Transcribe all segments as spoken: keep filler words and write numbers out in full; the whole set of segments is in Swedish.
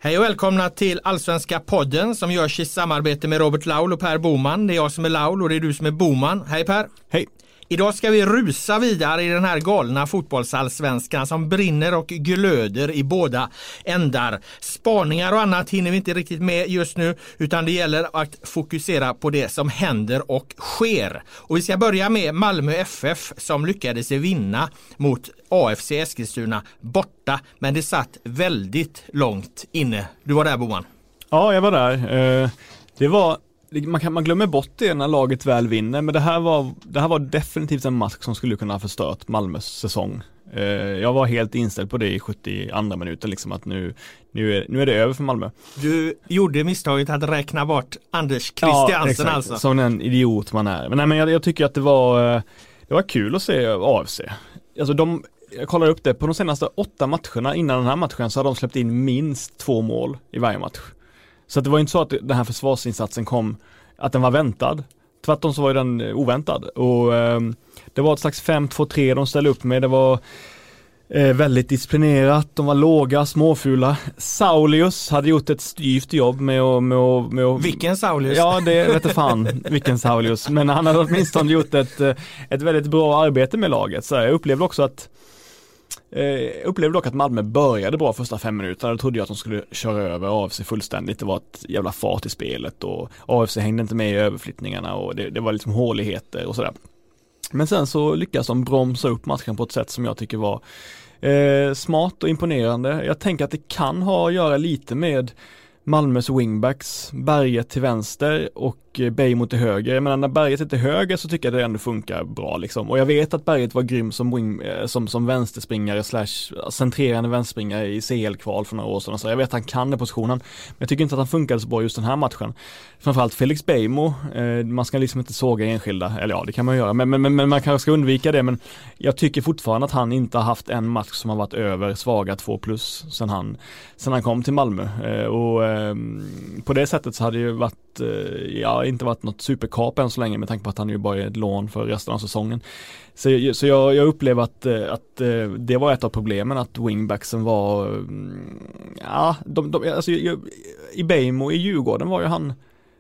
Hej och välkomna till Allsvenska podden som görs i samarbete med Robert Laul och Per Boman. Det är jag som är Laul och det är du som är Boman. Hej Per! Hej! Idag ska vi rusa vidare i den här galna fotbollsallsvenskan som brinner och glöder i båda ändar. Spaningar och annat hinner vi inte riktigt med just nu, utan det gäller att fokusera på det som händer och sker. Och vi ska börja med Malmö F F som lyckades vinna mot A F C Eskilstuna borta, men det satt väldigt långt inne. Du var där, Boman. Ja, jag var där. Det var Man, kan, man glömmer bort det när laget väl vinner, men det här var, det här var definitivt en match som skulle kunna ha förstört Malmös säsong. Eh, jag var helt inställd på det i sjuttioandra minuten, liksom att nu, nu, är, nu är det över för Malmö. Du gjorde misstaget att räkna bort Anders Christiansen, ja, alltså. Som en idiot man är. Men, nej, men jag, jag tycker att det var, det var kul att se A F C. Alltså de, jag kollar upp det, på de senaste åtta matcherna innan den här matchen så har de släppt in minst två mål i varje match. Så det var inte så att den här försvarsinsatsen kom, att den var väntad. Tvärtom så var den oväntad. Och eh, det var ett slags fem två tre de ställde upp med. Det var eh, väldigt disciplinerat. De var låga, småfula. Saulius hade gjort ett styvt jobb med att... Med att, med att vilken Saulius? Ja, det vet jag fan. Vilken Saulius. Men han hade åtminstone gjort ett, ett väldigt bra arbete med laget. Så jag upplevde också att Jag upplevde dock att Malmö började bra första fem minuter. Då trodde jag att de skulle köra över A F C fullständigt. Det var ett jävla fart i spelet och A F C hängde inte med i överflyttningarna och det, det var liksom håligheter och sådär. Men sen så lyckas de bromsa upp matchen på ett sätt som jag tycker var eh, smart och imponerande. Jag tänker att det kan ha att göra lite med Malmös wingbacks, Berget till vänster och Beijmo till höger. Jag menar, när Berget är till höger så tycker jag det ändå funkar bra liksom. Och jag vet att Berget var grym som, wing, som, som vänsterspringare slash centrerande vänsterspringare i C L-kval för några år sedan. Så jag vet att han kan den positionen. Men jag tycker inte att han funkade så bra just den här matchen. Framförallt Felix Beijmo. Eh, man ska liksom inte såga enskilda. Eller ja, det kan man göra. Men, men, men, men man kanske ska undvika det. Men jag tycker fortfarande att han inte har haft en match som har varit över svaga två plus sen han, sen han kom till Malmö. Eh, och eh, på det sättet så hade det ju varit eh, ja, inte varit något superkap än så länge med tanke på att han ju bara är ett lån för resten av säsongen. Så, så jag, jag upplever att, att det var ett av problemen, att wingbacksen var ja, de, de, alltså, i Beijmo i Djurgården var ju han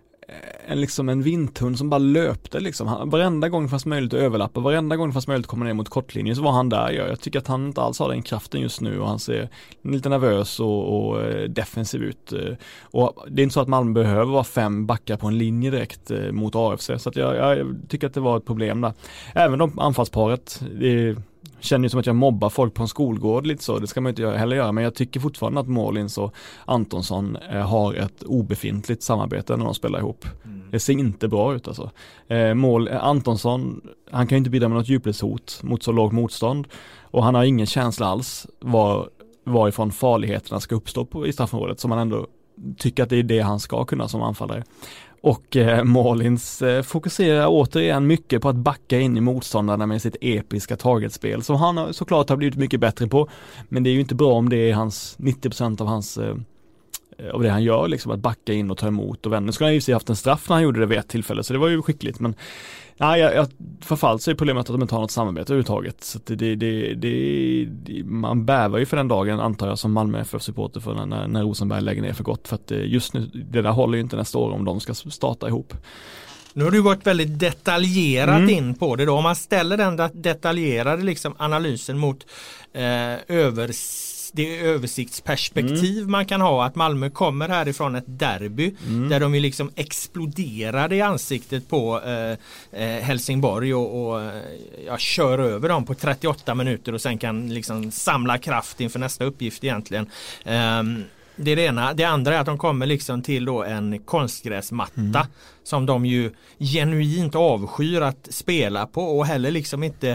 en, liksom en vinthund som bara löpte liksom. Han, varenda gång fanns möjligt att överlappa, varenda gång fanns möjligt att komma ner mot kortlinjen så var han där. Jag, jag tycker att han inte alls har den kraften just nu och han ser lite nervös och, och defensiv ut. Och det är inte så att Malmö behöver vara fem backar på en linje direkt mot A F C, så att jag, jag tycker att det var ett problem där. Även de anfallsparet, det känner ju som att jag mobbar folk på en skolgård lite så, det ska man inte heller göra, men jag tycker fortfarande att Målins och Antonsson eh, har ett obefintligt samarbete när de spelar ihop. Mm. Det ser inte bra ut alltså. Eh, mål, eh, Antonsson, han kan ju inte bidra med något djupledshot mot så lågt motstånd och han har ingen känsla alls var, varifrån farligheterna ska uppstå på, i straffområdet, som man ändå tycker att det är det han ska kunna som anfallare. Och eh, Målins eh, fokuserar återigen mycket på att backa in i motståndarna med sitt episka targetspel som han har, såklart har blivit mycket bättre på, men det är ju inte bra om det är hans nittio procent av hans eh, av det han gör, liksom att backa in och ta emot och vända. Nu skulle han ju se haft en straff när han gjorde det vid ett tillfälle, så det var ju skickligt, men nej, jag, jag, förfallt så är problemet att de inte har något samarbete överhuvudtaget. Så det, det, det, det, det, man bävar ju för den dagen, antar jag, som Malmö F F-supporter för när, när Rosenberg lägger ner för gott. För att just nu, det där håller ju inte nästa år om de ska starta ihop. Nu har du gått väldigt detaljerat mm. in på det då. Om man ställer den detaljerade liksom analysen mot eh, övers det översiktsperspektiv mm. man kan ha, att Malmö kommer härifrån ett derby mm. där de ju liksom exploderade i ansiktet på eh, eh, Helsingborg och, och ja, kör över dem på trettioåtta minuter och sen kan liksom samla kraft inför nästa uppgift egentligen. Um, det är det ena. Det andra är att de kommer liksom till då en konstgräsmatta mm. som de ju genuint avskyr att spela på och heller liksom inte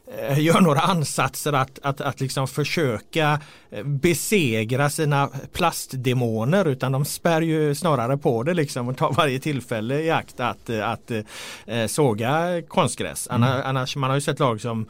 gör några ansatser att, att, att liksom försöka besegra sina plastdemoner, utan de spär ju snarare på det liksom och tar varje tillfälle i akt att, att, att såga konstgräs. Mm. Annars, man har ju sett lag som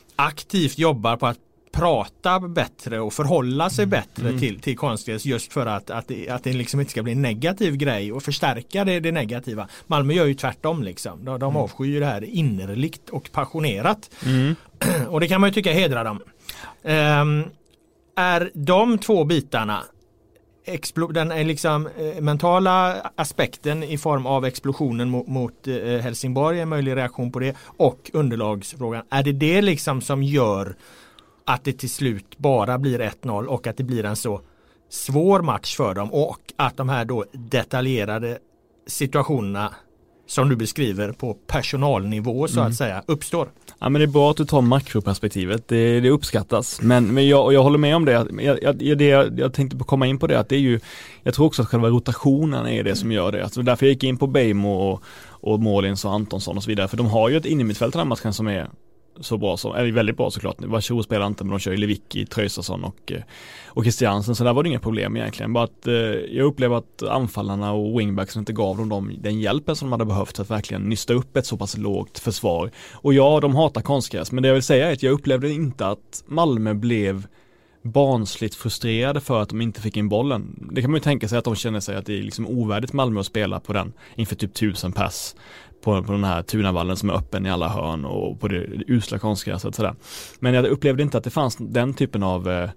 aktivt jobbar på att prata bättre och förhålla sig bättre mm. till, till konstgräs, just för att, att, det, att det liksom inte ska bli en negativ grej och förstärka det, det negativa. Malmö gör ju tvärtom liksom. De, de avskyr det här innerligt och passionerat. Mm. Och det kan man ju tycka hedrar dem. Um, är de två bitarna explo- den är liksom eh, mentala aspekten i form av explosionen mot, mot eh, Helsingborg, en möjlig reaktion på det, och underlagsfrågan. Är det det liksom som gör att det till slut bara blir ett noll och att det blir en så svår match för dem, och att de här då detaljerade situationerna som du beskriver på personalnivå så mm. att säga uppstår? Ja, men det är bra att du tar makroperspektivet, det, det uppskattas, men, men jag, jag håller med om det. Jag, jag, det jag, jag tänkte komma in på det, att det är ju, jag tror också att själva rotationen är det som gör det, alltså därför jag gick in på Beijmo och, och Målins och Antonsson och så vidare, för de har ju ett innermittfält i den matchen som är så bra som, är väldigt bra såklart. Varsågod spelar inte, men de kör ju Lewicki, Traustason och, och Christiansen, så där var det inga problem egentligen. Bara att eh, jag upplever att anfallarna och wingbacksen inte gav dem, dem den hjälpen som de hade behövt för att verkligen nysta upp ett så pass lågt försvar. Och ja, de hatar konstgräs, men det jag vill säga är att jag upplevde inte att Malmö blev barnsligt frustrerade för att de inte fick in bollen. Det kan man ju tänka sig att de känner sig att det är liksom ovärdigt Malmö att spela på den inför typ tusen pass på, på den här Tunavallen som är öppen i alla hörn och på det usla konstgräset sådär. Men jag upplevde inte att det fanns den typen av eh,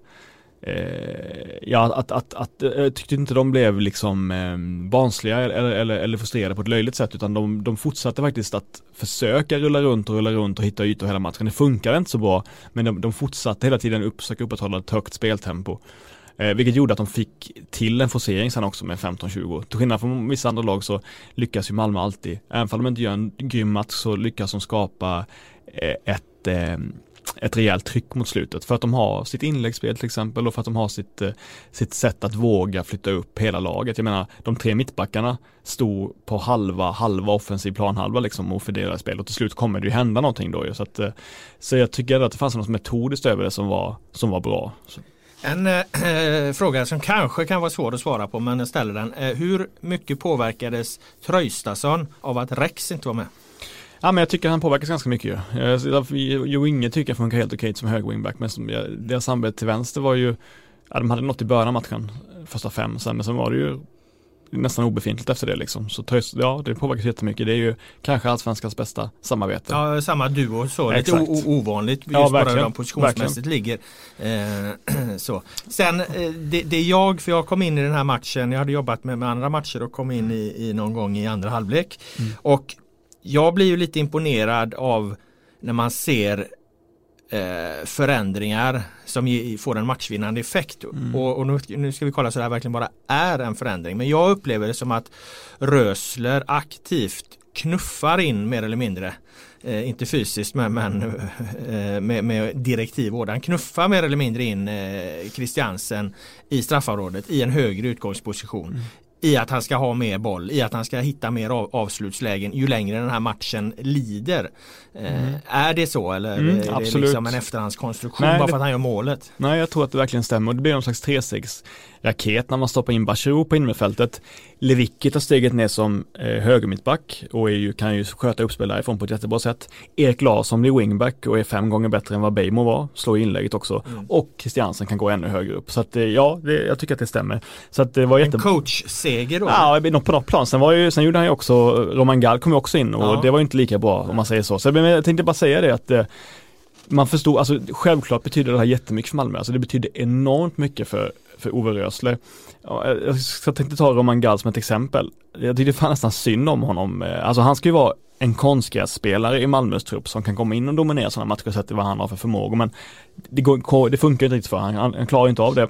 ja, att, att, att jag tyckte inte de blev liksom eh, barnsliga eller, eller, eller frustrerade på ett löjligt sätt, utan de, de fortsatte faktiskt att försöka rulla runt och rulla runt och hitta ytor hela matchen. Det funkar inte så bra, men de, de fortsatte hela tiden upp, försöka upprätthålla ett högt speltempo. Eh, vilket gjorde att de fick till en forcering sen också med femton tjugo. Till skillnad från vissa andra lag så lyckas ju Malmö alltid. Även om de inte gör en grym match så lyckas de skapa eh, ett, eh, ett rejält tryck mot slutet. För att de har sitt inläggsspel till exempel, och för att de har sitt, eh, sitt sätt att våga flytta upp hela laget. Jag menar, de tre mittbackarna stod på halva, halva offensiv planhalva liksom och fördelade spel. Och till slut kommer det ju hända någonting då ju. Så, att, eh, så jag tycker att det fanns något metodiskt över det som var, som var bra. Så. En äh, fråga som kanske kan vara svår att svara på, men jag ställer den. Äh, hur mycket påverkades Traustason av att Rex inte var med? Ja, men jag tycker han påverkas ganska mycket ju. Jo, inget tycker jag funkar helt okej som hög wingback, men som jag, deras samarbete till vänster var ju, ja, de hade något i början av matchen, första fem, sen, men sen var det ju nästan obefintligt efter det liksom. Så ja, det påverkas jättemycket. Det är ju kanske allsvenskans bästa samarbete. Ja, samma duo så. Lite o- ovanligt just ja, bara hur de positionsmässigt ligger. Eh, så. Sen eh, det, det är jag, för jag kom in i den här matchen, jag hade jobbat med, med andra matcher och kom in i, i någon gång i andra halvlek. Mm. Och jag blir ju lite imponerad av när man ser eh, förändringar som ge, får en matchvinnande effekt. Mm. Och, och nu, nu ska vi kolla så det här verkligen bara är en förändring. Men jag upplever det som att Rösler aktivt knuffar in mer eller mindre. Eh, inte fysiskt men, men eh, med, med direktiv. Han knuffar mer eller mindre in eh, Christiansen i straffområdet i en högre utgångsposition. Mm. I att han ska ha mer boll, i att han ska hitta mer av, avslutslägen ju längre den här matchen lider. Eh, mm. Är det så eller mm, är det absolut. Liksom en efterhandskonstruktion nej, bara för att han gör målet? Nej, jag tror att det verkligen stämmer. Det blir någon slags tre sex raket när man stoppar in Bachirou på innerfältet. Lewicki tar steget ner som eh, högermittback och är ju, kan ju sköta uppspel därifrån på ett jättebra sätt. Erik Larsson blir wingback och är fem gånger bättre än vad Beijmo var. Slår inlägget också. Mm. Och Christiansen kan gå ännu högre upp. Så att eh, ja, det, jag tycker att det stämmer. Så att det var jätte... En coach-seger då? Ja, på något plan. Sen, var ju, sen gjorde han ju också, Roman Gall kom ju också in och ja. Det var ju inte lika bra om man säger så. Så jag tänkte bara säga det att eh, man förstod, alltså självklart betyder det här jättemycket för Malmö. Alltså det betyder enormt mycket för, för Ove Rösler. Jag ska tänkte ta Roman Gall som ett exempel. Jag tyckte fan nästan synd om honom. Alltså han ska ju vara en konstgrässpelare i Malmös trupp som kan komma in och dominera sådana matcher och sätta vad han har för förmågor. Men det, går, det funkar inte riktigt för honom. Han, han klarar inte av det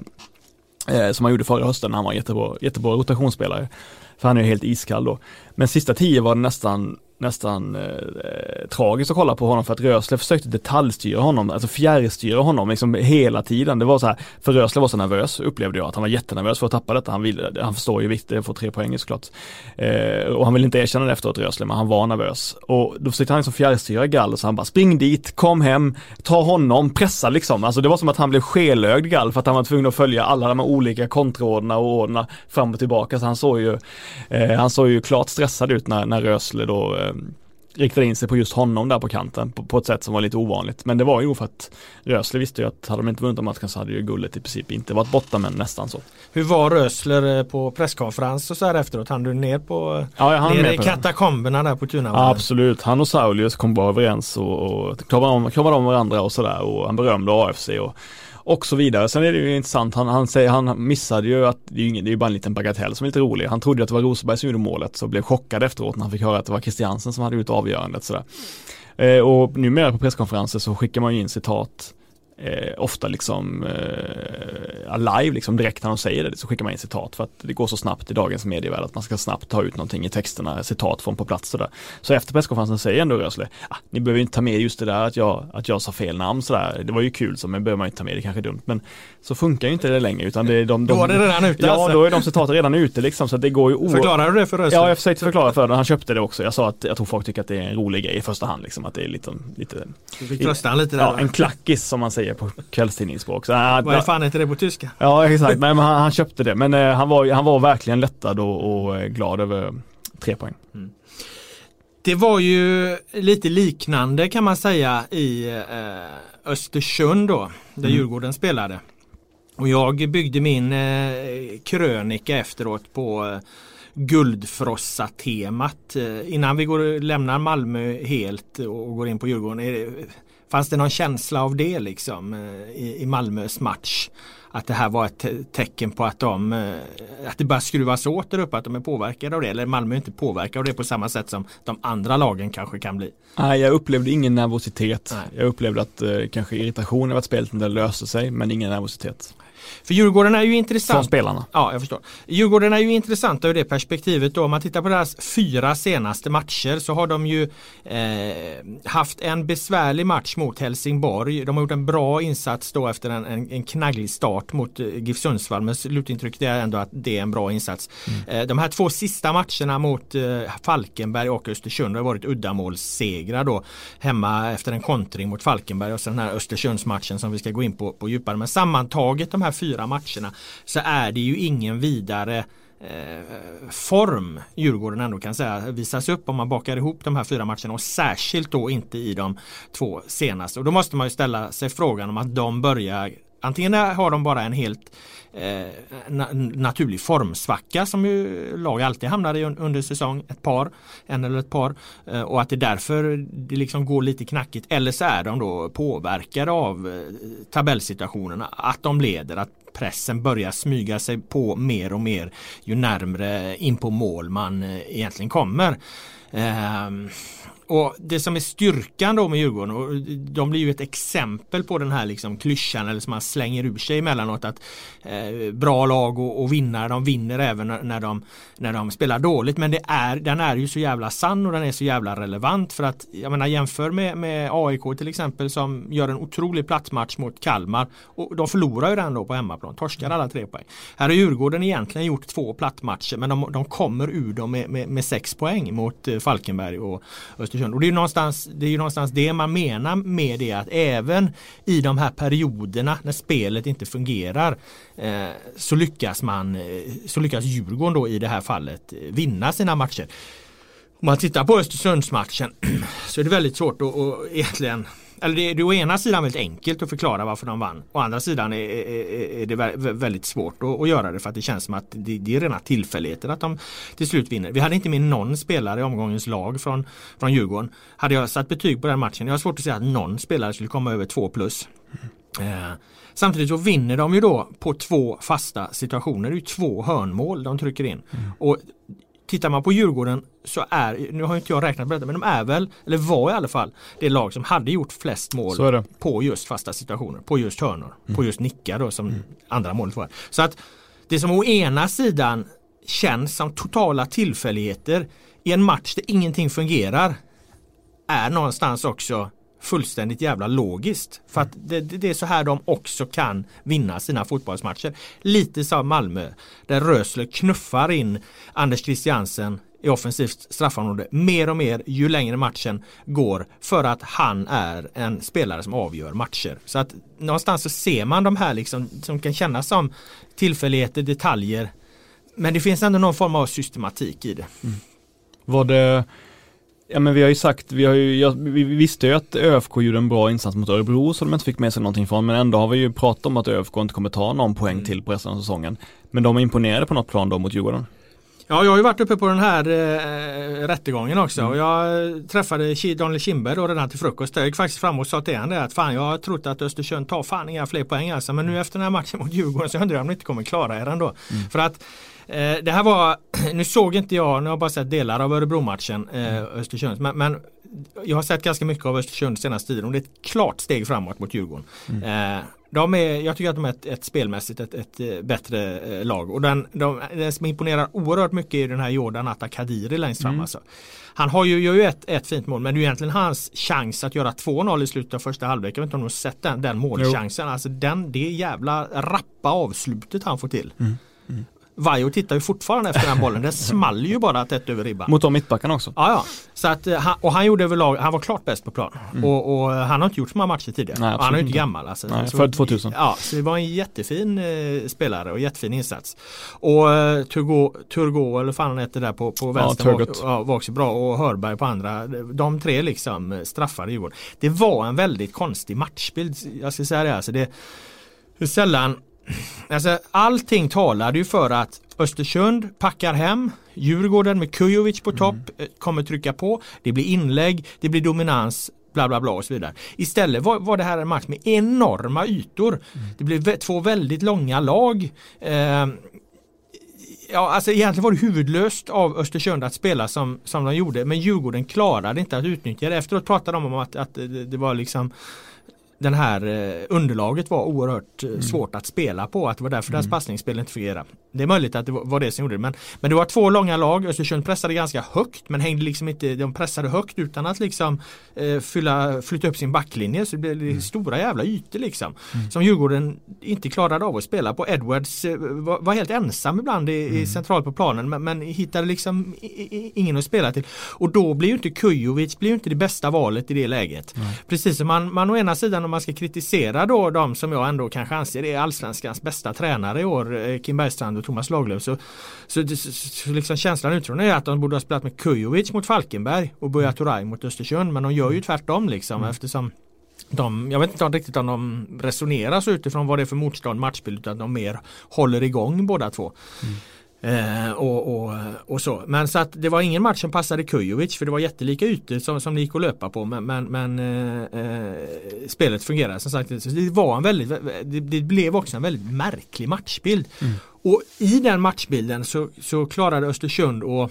eh, som han gjorde förra hösten när han var jättebra, jättebra rotationsspelare. För han är ju helt iskall då. Men sista tio var det nästan nästan eh, tragiskt att kolla på honom för att Rösler försökte detaljstyra honom, alltså fjärrstyra honom liksom hela tiden. Det var så här, för Rösler var så nervös, upplevde jag att han var jättenervös för att tappa detta. Han vill, han förstår ju viktigt att få tre poäng såklart. Eh, och han vill inte erkänna det efteråt Rösler, men han var nervös. Och då försökte han liksom fjärrstyra Gall, så han bara spring dit, kom hem, ta honom, pressa liksom. Alltså det var som att han blev skelögd Gall för att han var tvungen att följa alla de här olika kontraorderna och orderna fram och tillbaka. Så han såg ju eh, han såg ju klart stressad ut när, när Rösler då eh, riktade in sig på just honom där på kanten på, på ett sätt som var lite ovanligt. Men det var ju för att Rösler visste ju att hade de inte vunnit matchen så hade ju guldet i princip inte varit borta, men nästan så. Hur var Rösler på presskonferens och så här efteråt? Han du ner på ja, han ner i katakomberna där på Tunavallen? Ja, absolut. Han och Saulius kom bara överens och, och klarade om, klarade om varandra och sådär, och han berömde A F C och och så vidare. Sen är det ju intressant, han, han, säger, han missade ju att det är ju, ingen, det är ju bara en liten bagatell som är lite rolig. Han trodde att det var Rosenberg som gjorde målet, så blev chockad efteråt när han fick höra att det var Christiansen som hade gjort avgörandet. Sådär. Eh, och numera på presskonferenser så skickar man ju in citat Eh, ofta liksom eh, live liksom direkt när de säger det, så skickar man in citat för att det går så snabbt i dagens medievärld att man ska snabbt ta ut någonting i texterna, citat från på plats sådär. Så efter presskonferensen säger ändå Rösle, ah, ni behöver inte ta med just det där att jag, att jag sa fel namn sådär, det var ju kul så, men behöver man inte ta med, det kanske är dumt, men så funkar ju inte det längre utan det är de, de, då är det redan ute. Ja, alltså. Då är de citaten redan ute liksom, så att det går ju oerhört. Förklarar du det för Rösle? Ja, jag försökte förklara för det, han köpte det också. Jag sa att jag tror folk tycker att det är en rolig grej i första hand liksom, att det är lite, lite du fick trösta han lite där. Ja, en klackis som man säger på kvällstidningsspråk. Så, äh, vad är fan heter det på tyska? Ja, exakt. Men han, han köpte det. Men eh, han, var, han var verkligen lättad och, och glad över tre poäng. Mm. Det var ju lite liknande kan man säga i eh, Östersund då, där mm. Djurgården spelade. Och jag byggde min eh, krönika efteråt på eh, Guldfrossa-temat. Eh, innan vi går lämnar Malmö helt och går in på Djurgården, är det, fanns det någon känsla av det liksom i, i Malmös match? Att det här var ett te- tecken på att de att det bara skruvas åt där uppe, att de är påverkade av det, eller Malmö är inte påverkade av det på samma sätt som de andra lagen kanske kan bli? Nej, jag upplevde ingen nervositet. Nej. Jag upplevde att eh, kanske irritation över att spelet inte löste sig, men ingen nervositet. För Djurgården är ju intressant. Från spelarna. Ja, jag förstår. Djurgården är ju intressant ur det perspektivet då. Om man tittar på deras fyra senaste matcher så har de ju eh, haft en besvärlig match mot Helsingborg. De har gjort en bra insats då efter en, en, en knagglig start mot eh, GIF Sundsvall. Men slutintrycket är ändå att det är en bra insats. Mm. Eh, de här två sista matcherna mot eh, Falkenberg och Östersund har varit uddamålssegrar då. Hemma efter en kontring mot Falkenberg och så den här Östersundsmatchen som vi ska gå in på, på djupare. Men sammantaget de här fyra matcherna så är det ju ingen vidare eh, form Djurgården ändå kan säga visas upp om man bakar ihop de här fyra matcherna, och särskilt då inte i de två senaste. Och då måste man ju ställa sig frågan om att de börjar, antingen har de bara en helt eh, na- naturlig formsvacka som ju lag alltid hamnar i under säsong, ett par, en eller ett par, eh, och att det därför det liksom går lite knackigt, eller så är de då påverkade av eh, tabellsituationerna, att de leder, att pressen börjar smyga sig på mer och mer ju närmare in på mål man eh, egentligen kommer. Ehm, och det som är styrkan då med Djurgården, och de blir ju ett exempel på den här liksom klyschan eller som man slänger ur sig emellanåt, att eh, bra lag och, och vinnare, de vinner även när de, när de spelar dåligt, men det är, den är ju så jävla sann och den är så jävla relevant, för att jag menar, jämför med, med A I K till exempel som gör en otrolig platsmatch mot Kalmar, och de förlorar ju den då på hemmaplan, torskar alla tre poäng. Här har Djurgården egentligen gjort två plattmatcher, men de, de kommer ur dem med, med, med sex poäng mot eh, Falkenberg och Östersund. Och det är ju någonstans det, är ju någonstans det man menar med det, att även i de här perioderna när spelet inte fungerar eh, så lyckas man eh, så lyckas Djurgården då i det här fallet eh, vinna sina matcher. Om man tittar på Östersundsmatchen så är det väldigt svårt att, att egentligen, eller det är det å ena sidan väldigt enkelt att förklara varför de vann. Å andra sidan är, är, är det väldigt svårt att, att göra det, för att det känns som att det, det är rena tillfälligheter att de till slut vinner. Vi hade inte med någon spelare i omgångens lag från, från Djurgården. Hade jag satt betyg på den matchen, jag har svårt att säga att någon spelare skulle komma över två plus. Mm. Eh, samtidigt så vinner de ju då på två fasta situationer. Det är ju två hörnmål de trycker in. Mm. Och tittar man på Djurgården så är, nu har inte jag räknat på detta, men de är väl, eller var i alla fall, det lag som hade gjort flest mål på just fasta situationer, på just hörnor, mm. på just nickar då, som mm. andra målet var. Så att det som å ena sidan känns som totala tillfälligheter i en match där ingenting fungerar är någonstans också fullständigt jävla logiskt. För att det, det är så här de också kan vinna sina fotbollsmatcher. Lite som Malmö, där Rösle knuffar in Anders Christiansen i offensivt straffområde mer och mer ju längre matchen går, för att han är en spelare som avgör matcher. Så att någonstans så ser man de här liksom, som kan kännas som tillfälligheter, detaljer, men det finns ändå någon form av systematik i det. Mm. Var det Ja, men vi har ju sagt, vi, har ju, ja, vi visste ju att ÖFK gjorde en bra insats mot Örebro så de inte fick med sig någonting från, men ändå har vi ju pratat om att ÖFK inte kommer ta någon poäng mm. till på resten av säsongen. Men de är imponerade på något plan då mot Djurgården. Ja, jag har ju varit uppe på den här äh, rättegången också mm. och jag träffade Daniel Kindberg då redan till frukost. Jag gick faktiskt fram och sa till honom att fan, jag har trott att Östersund tar fan inga fler poäng alltså, men nu efter den här matchen mot Djurgården så undrar jag om de inte kommer klara er ändå. Mm. För att eh, det här var, nu såg inte jag, nu har jag bara sett delar av Örebro-matchen eh, Östersund, men, men jag har sett ganska mycket av Östersund senaste tiden och det är ett klart steg framåt mot Djurgården. Mm. Eh, de är, jag tycker att de är ett, ett spelmässigt ett, ett, ett bättre eh, lag och den, de, den som imponerar oerhört mycket är den här Jordan Atta Kadiri längst fram mm. alltså. Han har ju, gör ju ett, ett fint mål, men det är egentligen hans chans att göra två noll i slutet av första halvlek. Jag vet inte om du har sett den, den målchansen. Jo. Alltså den, det jävla rappa avslutet han får till. Mm. Mm. Vajo tittar ju fortfarande efter den bollen. Det small ju bara tätt över ribban. Mot de mittbackarna också. Ja, ja. Så att, och han gjorde överlag, han var klart bäst på plan. Mm. Och, och han har inte gjort så många matcher tidigare. Nej, han är ju inte gammal. Alltså. Nej, för tvåtusen. Ja, så det var en jättefin eh, spelare och jättefin insats. Och eh, Turgo, Turgo, eller fan han heter där på, på vänster, ja, var, ja, var också bra. Och Hörberg på andra. De tre liksom straffade Djurgården. Det var en väldigt konstig matchbild. Jag ska säga det. Alltså det hur sällan Alltså, allting talade ju för att Östersund packar hem, Djurgården med Kujovic på topp mm. kommer trycka på, det blir inlägg, det blir dominans, bla bla bla och så vidare. Istället var, var det här en match med enorma ytor. Mm. Det blev v- två väldigt långa lag. Eh, ja, alltså egentligen var det huvudlöst av Östersund att spela som, som de gjorde, men Djurgården klarade inte att utnyttja det. Efteråt pratade de om att, att det, det var liksom den här eh, underlaget var oerhört eh, mm. svårt att spela på, att det var därför mm. deras passningsspel inte fungerade. Det är möjligt att det var, var det som gjorde det, men, men det var två långa lag. Östersund pressade ganska högt, men hängde liksom inte, de pressade högt utan att liksom eh, fylla, flytta upp sin backlinje, så det blev mm. stora jävla ytor liksom, mm. som Djurgården inte klarade av att spela på. Edwards eh, var, var helt ensam ibland i, mm. i centralt på planen, men, men hittade liksom i, i, ingen att spela till. Och då blir ju inte Kujovic blir ju inte det bästa valet i det läget. Mm. Precis som man, man å ena sidan, om man ska kritisera då de som jag ändå kanske anser är allsvenskans bästa tränare i år, Kim Bergstrand och Thomas Lagerlöf, så, så, så, så liksom känslan utifrån är att de borde ha spelat med Kujovic mot Falkenberg och Buya Turay mot Östersund, men de gör ju tvärtom liksom, mm. eftersom de, jag vet inte riktigt om de resonerar så utifrån vad det är för motstånd matchbild, utan de mer håller igång båda två. Mm. Eh, och, och, och så. Men så att det var ingen match som passade Kujovic, för det var jättelika ytor som, som det gick att löpa på, men, men, men eh, spelet fungerade som sagt. Så det var en väldigt, det, det blev också en väldigt märklig matchbild. Mm. Och i den matchbilden så, så klarade Östersund att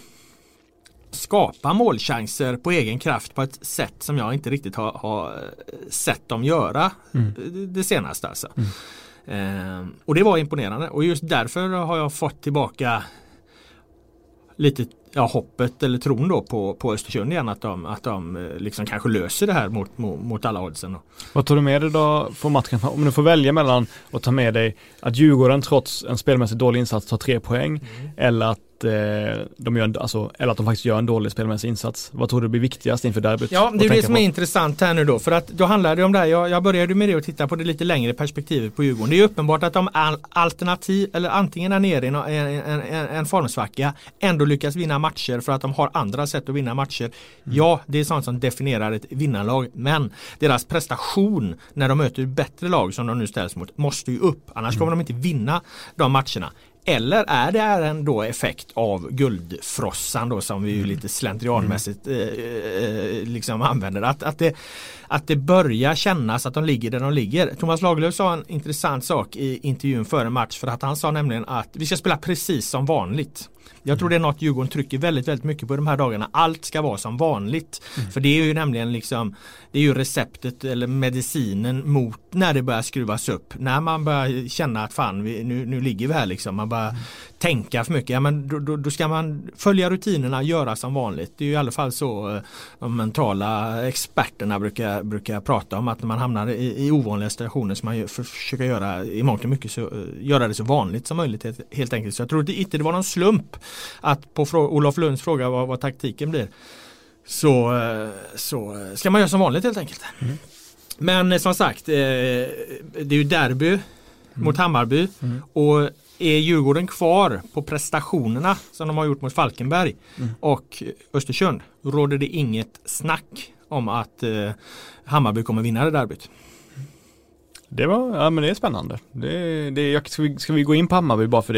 skapa målchanser på egen kraft på ett sätt som jag inte riktigt har, har sett dem göra mm. det, det senaste alltså. Mm. Eh, och det var imponerande, och just därför har jag fått tillbaka lite ja, hoppet eller tron då på, på Östersund igen, att de, att de liksom kanske löser det här mot, mot, mot alla oddsen då. Vad tar du med dig då från matchen, om du får välja mellan att ta med dig att Djurgården trots en spelmässigt dålig insats tar tre poäng mm. eller att de gör en, alltså, eller att de faktiskt gör en dålig spelmässig insats? Vad tror du blir viktigast inför derbyt? Ja, det är det som på? är intressant här nu då, för att då handlar det om det här, jag, jag började med det och titta på det lite längre perspektivet på Djurgården. Det är uppenbart att de alternativ, eller antingen är nere i en, en, en, en formsvacka, ändå lyckas vinna matcher för att de har andra sätt att vinna matcher. Mm. Ja, det är sånt som definierar ett vinnarlag, men deras prestation när de möter bättre lag som de nu ställs mot måste ju upp, annars mm. kommer de inte vinna de matcherna. Eller är det en då effekt av guldfrossan då, som vi ju lite slentrianmässigt eh, eh, liksom använder, att, att, det, att det börjar kännas att de ligger där de ligger. Thomas Lagerlöf sa en intressant sak i intervjun före match, för att han sa nämligen att vi ska spela precis som vanligt. Jag tror det är något Djurgården trycker väldigt, väldigt mycket på de här dagarna. Allt ska vara som vanligt. Mm. För det är ju nämligen liksom, det är ju receptet eller medicinen mot när det börjar skruvas upp. När man börjar känna att fan, vi, nu, nu ligger vi här liksom. Man börjar mm. tänka för mycket. Ja, men då, då, då ska man följa rutinerna, göra som vanligt. Det är ju i alla fall så eh, de mentala experterna brukar, brukar prata om, att när man hamnar i, i ovanliga situationer som man gör, försöker göra i mångt och mycket, så, uh, göra det så vanligt som möjligt helt, helt enkelt. Så jag tror inte det var någon slump att på frå- Olof Lunds fråga vad, vad taktiken blir, så, så ska man göra som vanligt helt enkelt. Mm. Men som sagt, eh, det är ju derby mm. mot Hammarby mm. och är Djurgården kvar på prestationerna som de har gjort mot Falkenberg mm. och Östersund, råder det inget snack om att eh, Hammarby kommer vinna det derbyt. Det var, ja men det är spännande. Det, det, ska, vi, ska vi gå in på Hammarby bara för det?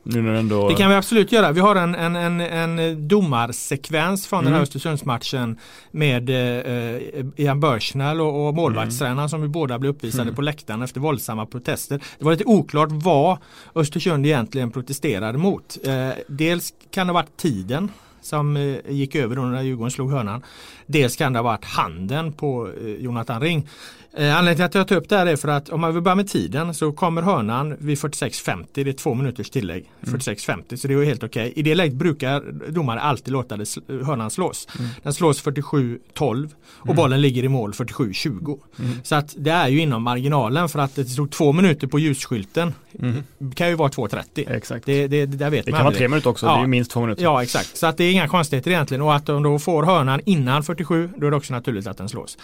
Nu när ändå... Det kan vi absolut göra. Vi har en, en, en, en domarsekvens från mm. den här Östersundsmatchen med eh, Ian Börsnäll och, och målvaktstränaren mm. som vi båda blev uppvisade mm. på läktaren efter våldsamma protester. Det var lite oklart vad Östersund egentligen protesterade mot. Eh, dels kan det ha varit tiden som eh, gick över då när Djurgården slog hörnan. Dels kan det ha varit handen på eh, Jonathan Ring. Eh, anledningen till att jag tar upp det här är för att om man vill börja med tiden så kommer hörnan vid fyrtiosex femtio, det är två minuters tillägg, mm. fyrtiosex femtio, så det är helt okej. I det läget brukar domare alltid låta det, hörnan slås. Mm. Den slås fyrtiosju tolv och mm. bollen ligger i mål fyrtiosju tjugo. Mm. Så att det är ju inom marginalen, för att det stod två minuter på ljusskylten. Mm. Det kan ju vara två trettio. Exakt. Det, det, det, där vet det man kan aldrig. vara tre minuter också, ja. Det är ju minst två minuter. Ja, exakt. Så att det är inga konstigheter egentligen, och att de då får hörnan innan fyrtiosju, då är det också naturligt att den slås.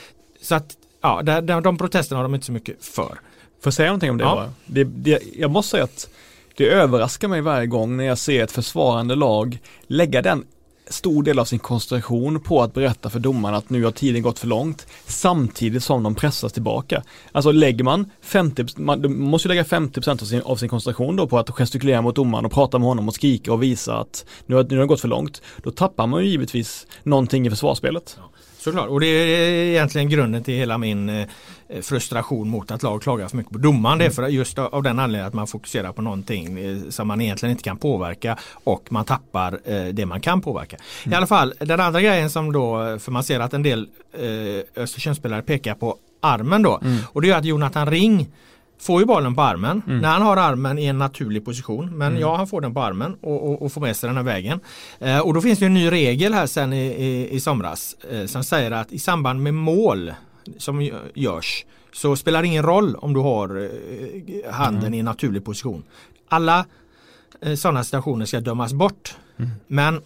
Så att ja, de, de, de protesterna har de inte så mycket för. Får jag säga någonting om det? Ja. det, det jag måste säga att det överraskar mig varje gång när jag ser ett försvarande lag lägga den stor del av sin koncentration på att berätta för domarna att nu har tiden gått för långt, samtidigt som de pressas tillbaka. Alltså lägger man femtio, man måste ju lägga femtio procent av sin, av sin koncentration då på att gestikulera mot domaren och prata med honom och skrika och visa att nu har, nu har det gått för långt. Då tappar man ju givetvis någonting i försvarsspelet. Ja. Såklart, och det är egentligen grunden till hela min eh, frustration mot att lag klagar för mycket på domaren. Det är för just av den anledningen att man fokuserar på någonting eh, som man egentligen inte kan påverka, och man tappar eh, det man kan påverka. Mm. I alla fall, den andra grejen som då, för man ser att en del eh, Östersundsspelare pekar på armen då, mm. och det är att Jonathan Ring får ju bollen på armen, mm. när han har armen i en naturlig position, men mm. ja, han får den på armen och, och, och får med sig den här vägen. Eh, och då finns det en ny regel här sen i, i, i somras eh, som säger att i samband med mål som görs så spelar det ingen roll om du har eh, handen mm. i en naturlig position. Alla eh, sådana situationer ska dömas bort. Mm. Men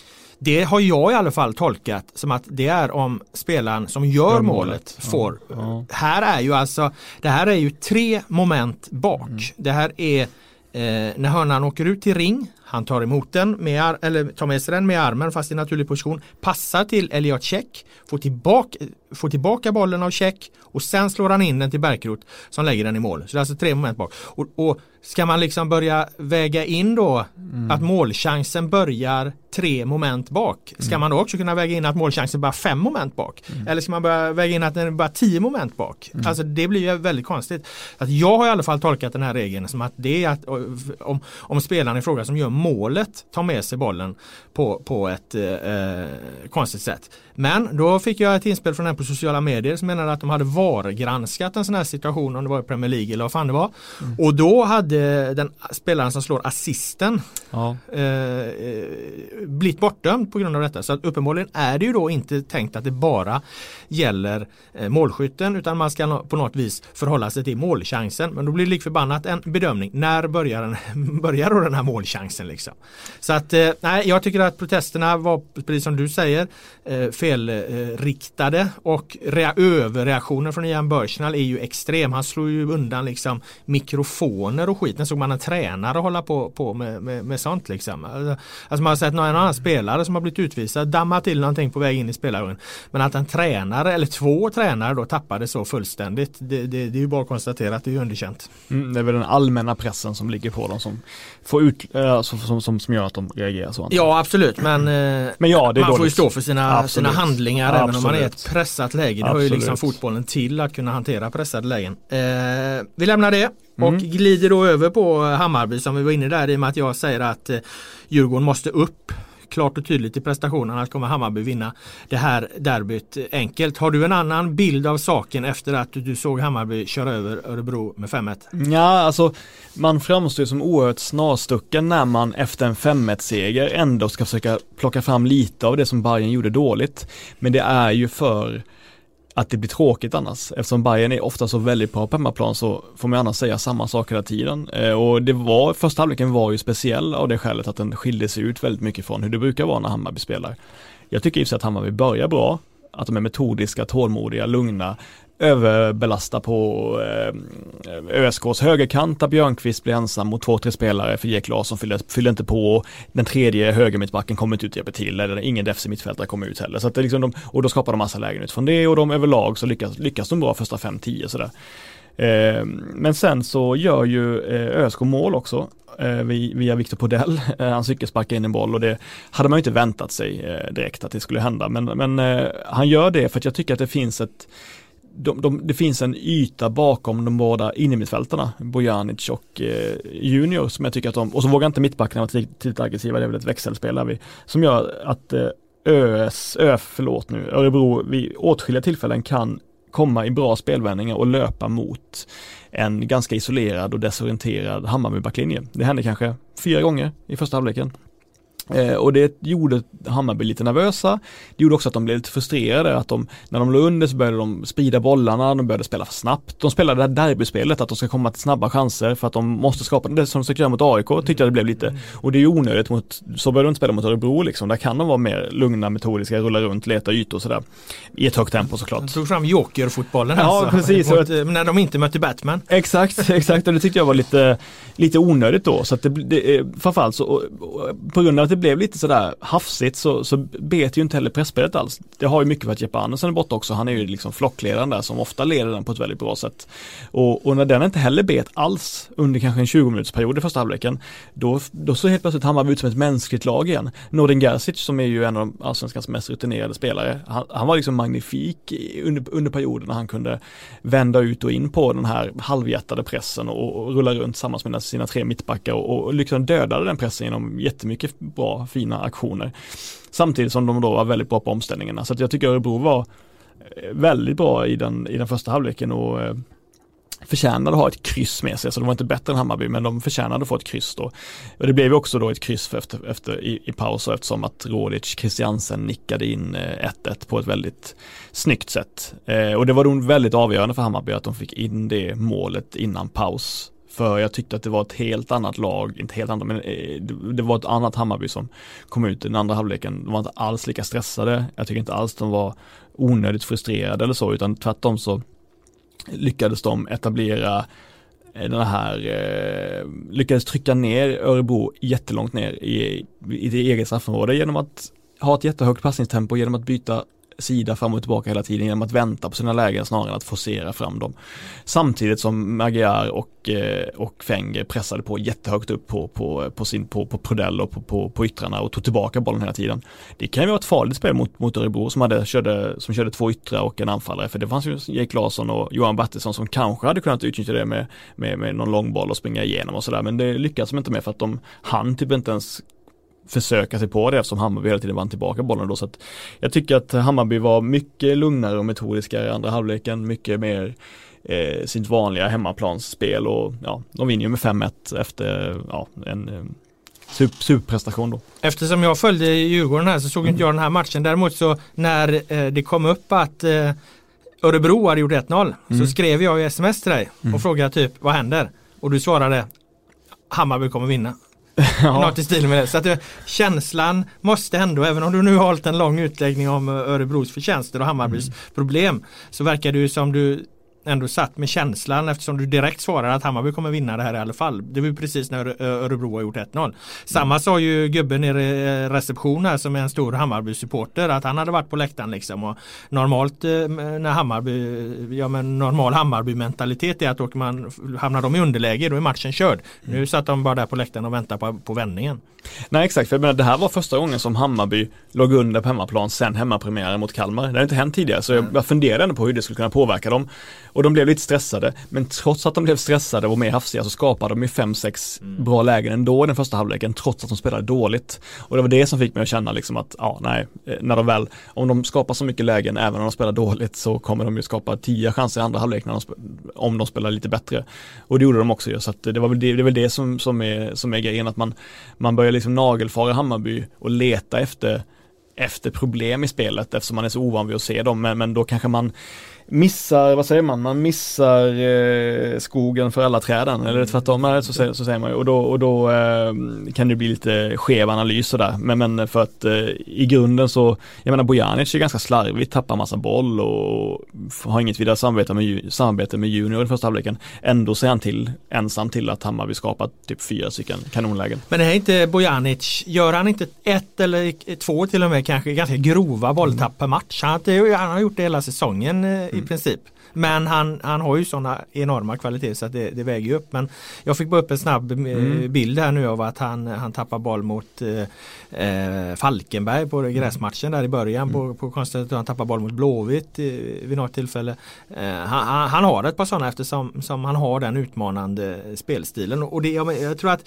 det har jag i alla fall tolkat som att det är om spelaren som gör ja, målet, målet får. Ja, ja. Här är ju alltså, det här är ju tre moment bak. Mm. Det här är eh, när hörnan åker ut till Ring, han tar emot den med, eller tar med sig den med armen fast i naturlig position, passar till Elliot Check, får tillbaka, får tillbaka bollen av Check och sen slår han in den till Bärkroth som lägger den i mål. Så det är alltså tre moment bak. Och, och ska man liksom börja väga in då mm. att målchansen börjar tre moment bak, ska mm. man då också kunna väga in att målchansen bara fem moment bak? Mm. Eller ska man börja väga in att den är bara tio moment bak? Mm. Alltså det blir ju väldigt konstigt. Att jag har i alla fall tolkat den här regeln som att det är att om, om spelaren i fråga som gör målet tar med sig bollen på, på ett eh, konstigt sätt. Men då fick jag ett inspel från en på sociala medier som menade att de hade vargranskat en sån här situation, om det var i Premier League eller vad fan det var. Mm. Och då hade den spelaren som slår assisten ja. eh, blivit bortdömd på grund av detta. Så att uppenbarligen är det ju då inte tänkt att det bara gäller eh, målskytten, utan man ska på något vis förhålla sig till målchansen. Men då blir det likförbannat en bedömning. När börjar, den, börjar då den här målchansen liksom? Så att eh, nej, jag tycker att protesterna var, precis som du säger, eh, felriktade, eh, och rea- överreaktionen från Ian Börsnäll är ju extrem. Han slår ju undan liksom mikrofoner och skit. Den såg man en tränare hålla på, på med, med, med sånt liksom. Alltså man har sett någon annan spelare som har blivit utvisad damma till någonting på väg in i spelargången. Men att en tränare eller två tränare då tappade så fullständigt, det, det, det är ju bara att konstatera att det är underkänt. Mm, det är väl den allmänna pressen som ligger på dem som får ut, äh, som, som, som, som gör att de reagerar så. Ja, absolut, men, men ja, det är man får ju dåligt. stå för sina, sina handlingar absolut. Även om man är i ett pressat läge. Det hör ju liksom fotbollen till att kunna hantera pressade lägen. Eh, vi lämnar det och mm. glider då över på Hammarby som vi var inne där, i och med att jag säger att eh, Djurgården måste upp klart och tydligt i prestationen, att kommer Hammarby vinna det här derbyt enkelt. Har du en annan bild av saken efter att du såg Hammarby köra över Örebro med fem ett? Ja, alltså man framstår ju som oerhört snarstucken när man efter en fem ett-seger ändå ska försöka plocka fram lite av det som Bayern gjorde dåligt. Men det är ju för att det blir tråkigt annars. Eftersom Bayern är ofta så väldigt bra på hemmaplan så får man annars säga samma sak hela tiden. Eh, och det var, första halvleken var ju speciell av det skälet att den skilde sig ut väldigt mycket från hur det brukar vara när Hammarby spelar. Jag tycker ju att Hammarby börjar bra, att de är metodiska, tålmodiga, lugna, överbelasta på eh, ÖSKs högerkant där Björnqvist blir ensam mot två, tre spelare för Erik Larsson fyller, fyller inte på, den tredje högermittbacken kommer inte ut och hjälper till, eller ingen defensiv mittfältare kommer ut heller. Så att det liksom de, och då skapar de massa lägen ut från det, och de överlag så lyckas, lyckas de bra första fem tio sådär. Eh, men sen så gör ju eh, ÖSK mål också eh, via Victor Podell. Eh, han cykelsparkar in en boll och det hade man ju inte väntat sig eh, direkt att det skulle hända. Men, men eh, han gör det för att jag tycker att det finns ett De, de, det finns en yta bakom de båda innermittfältarna, Bojanic och eh, Junior, som jag tycker att de, och så vågar inte mittbackarna vara tillräckligt aggressiva, det är väl ett växelspel där vi, som gör att eh, ÖS, Ö, förlåt nu, Örebro vid åtskilliga tillfällen kan komma i bra spelvändningar och löpa mot en ganska isolerad och desorienterad Hammarby-backlinje. Det hände kanske fyra gånger i första halvleken. Eh, och det gjorde Hammarby lite nervösa. Det gjorde också att de blev lite frustrerade, att de, när de låg under så började de sprida bollarna, de började spela för snabbt. De spelade det här derbyspelet, att de ska komma till snabba chanser för att de måste skapa det som de ska göra mot A I K, tyckte jag det blev lite. Och det är ju onödigt mot, så började de inte spela mot Örebro liksom. Där kan de vara mer lugna, metodiska, rulla runt, leta ytor och sådär. I ett högt tempo såklart. De tog fram joker-fotbollen ja, alltså. Precis. Mot, när de inte mötte Batman. Exakt, exakt. Och det tyckte jag var lite, lite onödigt då. Så att det, det framförallt så, och, och, på grund av att det blev lite sådär hafsigt så, så bet ju inte heller pressspelet alls. Det har ju mycket för att Jeppe Andersen är borta också. Han är ju liksom flockledaren där som ofta leder den på ett väldigt bra sätt. Och, och när den inte heller bet alls under kanske en tjugo minuters period i första halvleken, då, då så helt plötsligt Hammarby ut som ett mänskligt lag igen. Nordin Gerzic, som är ju en av de allsvenskans mest rutinerade spelare, han, han var liksom magnifik under, under perioden när han kunde vända ut och in på den här halvhjärtade pressen och, och rulla runt tillsammans med sina tre mittbackar och, och liksom dödade den pressen genom jättemycket bra, fina aktioner. Samtidigt som de då var väldigt bra på omställningarna. Så att jag tycker Örebro var väldigt bra i den, i den första halvleken och eh, förtjänade att ha ett kryss med sig. Så de var inte bättre än Hammarby, men de förtjänade att få ett kryss då. Och det blev ju också då ett kryss för efter, efter, i, i paus, eftersom att Rodic Christiansen nickade in eh, ett ett på ett väldigt snyggt sätt. Eh, och det var då väldigt avgörande för Hammarby att de fick in det målet innan paus. För jag tyckte att det var ett helt annat lag, inte helt annat, men det var ett annat Hammarby som kom ut i den andra halvleken. De var inte alls lika stressade. Jag tycker inte alls de var onödigt frustrerade eller så, utan tvärtom så lyckades de etablera den här, lyckades trycka ner Örebro jättelångt ner i, i det eget straffområde genom att ha ett jättehögt passningstempo, genom att byta sida fram och tillbaka hela tiden, genom att vänta på sina lägen snarare än att forcera fram dem. Samtidigt som Magyar och, och Fenger pressade på jättehögt upp på, på, på, sin, på, på Prodell och på, på, på yttrarna och tog tillbaka bollen hela tiden. Det kan ju vara ett farligt spel mot, mot Örebro som, hade, körde, som körde två yttrar och en anfallare, för det fanns ju Jake Larsson och Johan Bertilsson som kanske hade kunnat utnyttja det med, med, med någon lång boll och springa igenom och sådär, men det lyckades de inte med för att de hann typ inte ens försöka sig på det eftersom Hammarby hela tiden vann tillbaka bollen då. Så att jag tycker att Hammarby var mycket lugnare och metodiska i andra halvleken, mycket mer eh, sitt vanliga hemmaplansspel och ja, de vinner ju med fem ett efter ja, en eh, super, superprestation då. Eftersom jag följde Djurgården här så såg mm. inte jag den här matchen. Däremot så när eh, det kom upp att eh, Örebro hade gjort ett noll mm. så skrev jag i sms till dig mm. och frågade typ, vad händer? Och du svarade, Hammarby kommer vinna. Ja. Något i stil med det. Så att det, känslan måste ändå, även om du nu har hållit en lång utläggning om Örebros förtjänster och Hammarbys mm. problem, så verkar det ju som du ändå satt med känslan eftersom du direkt svarade att Hammarby kommer vinna det här i alla fall. Det var ju precis när Örebro har gjort ett noll. Samma mm. sa ju gubben i reception här som är en stor Hammarby-supporter att han hade varit på läktaren liksom, och normalt när Hammarby, ja men normal Hammarby-mentalitet är att åker man, hamnar de i underläge, då är matchen körd. Mm. Nu satt de bara där på läktaren och väntade på, på vändningen. Nej exakt, för jag menar, det här var första gången som Hammarby låg under på hemmaplan sen hemmapremiären mot Kalmar. Det har inte hänt tidigare, så jag, jag funderade på hur det skulle kunna påverka dem. Och de blev lite stressade, men trots att de blev stressade och mer hafsiga så skapade de ju fem sex mm. bra lägen ändå i den första halvleken, trots att de spelade dåligt. Och det var det som fick mig att känna liksom att, ja nej, när de väl, om de skapar så mycket lägen även om de spelar dåligt så kommer de ju skapa tio chanser i andra halvlek när de sp- om de spelar lite bättre. Och det gjorde de också ju, så att det var väl det, det, är väl det som, som, är, som är grejen, att man, man börjar liksom nagelfara Hammarby och leta efter efter problem i spelet eftersom man är så ovan vid att se dem, men, men då kanske man missar, vad säger man, man missar eh, skogen för alla träden, eller tvärtom så, så, så säger man ju, och då, och då eh, kan det bli lite skev analys där, men, men för att eh, i grunden så, jag menar Bojanic är ganska slarvigt, tappar massa boll och har inget vidare samarbete med, samarbete med Junior i första halvleken, ändå ser han till, ensam till att Hammarby skapat typ fyra stycken kanonlägen. Men det är inte Bojanic, gör han inte ett eller två till och med kanske ganska grova bolltapp per match? Han, han har gjort det hela säsongen i i princip. Men han, han har ju sådana enorma kvaliteter så att det, det väger ju upp. Men jag fick bara upp en snabb mm. bild här nu av att han, han tappar boll mot eh, Falkenberg på gräsmatchen där i början. Mm. På, på konstigt att han tappar boll mot Blåvitt i, vid något tillfälle. Eh, han, han har ett par sådana eftersom som han har den utmanande spelstilen. Och det, jag, jag tror att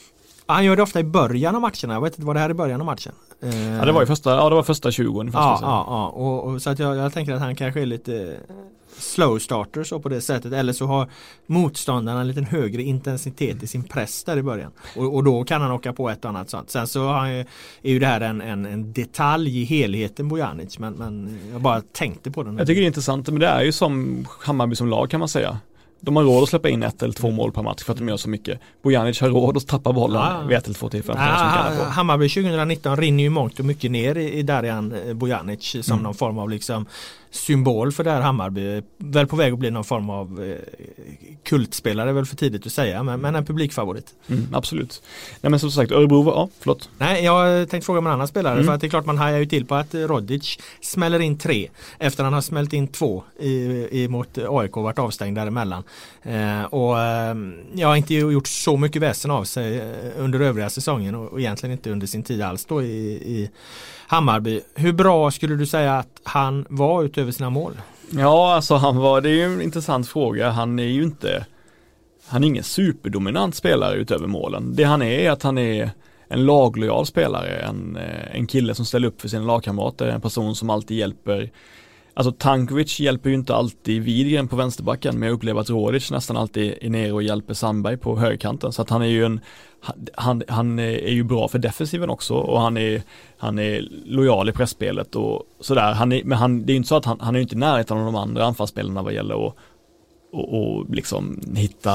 han gör det ofta i början av matcherna. Jag vet inte vad det här är i början av matchen. Ja, det var ju första, ja, det var första tjugo. Ja, ja, ja. Och, och, så att jag, jag tänker att han kanske är lite slow starter så på det sättet. Eller så har motståndarna en liten högre intensitet i sin press där i början. Och, och då kan han åka på ett och annat sånt. Sen så har, är ju det här en, en, en detalj i helheten Bojanic. Men, men jag bara tänkte på den. Jag tycker det är intressant. Men det är ju som Hammarby som lag kan man säga. De har råd att släppa in ett eller två mål per match för att de gör så mycket. Bojanic har råd att tappa bollen ja. vid ett eller två tillfällen. Ja, Hammarby tjugonitton rinner ju mångt och mycket ner i, i Darijan Bojanic som mm. någon form av liksom symbol för det här Hammarby. Väl på väg att bli någon form av eh, kultspelare, väl för tidigt att säga, men, men en publikfavorit. Mm, absolut. Nej, men som sagt, Örebro, ja, förlåt. Nej, jag tänkte fråga om en annan spelare, mm. för att det är klart man hajar ju till på att Rodic smäller in tre efter han har smält in två i, i, mot A I K och varit avstängd däremellan. Eh, och eh, jag har inte gjort så mycket väsen av sig under övriga säsongen och, och egentligen inte under sin tid alls då i, i Hammarby. Hur bra skulle du säga att han var utöver sina mål? Ja, alltså han var, det är ju en intressant fråga. Han är ju inte, han är ingen superdominant spelare utöver målen. Det han är är att han är en laglojal spelare, en, en kille som ställer upp för sina lagkamrater, en person som alltid hjälper. Alltså Tankovic hjälper ju inte alltid Widgren på vänsterbacken, men jag upplever att Rodic nästan alltid är nere och hjälper Sandberg på högerkanten. Så att han är ju en han, han är ju bra för defensiven också och han är, han är lojal i pressspelet och sådär. Han är, men han, det är ju inte så att han, han är ju inte i närheten av de andra anfallsspelarna vad gäller att och, och liksom hitta,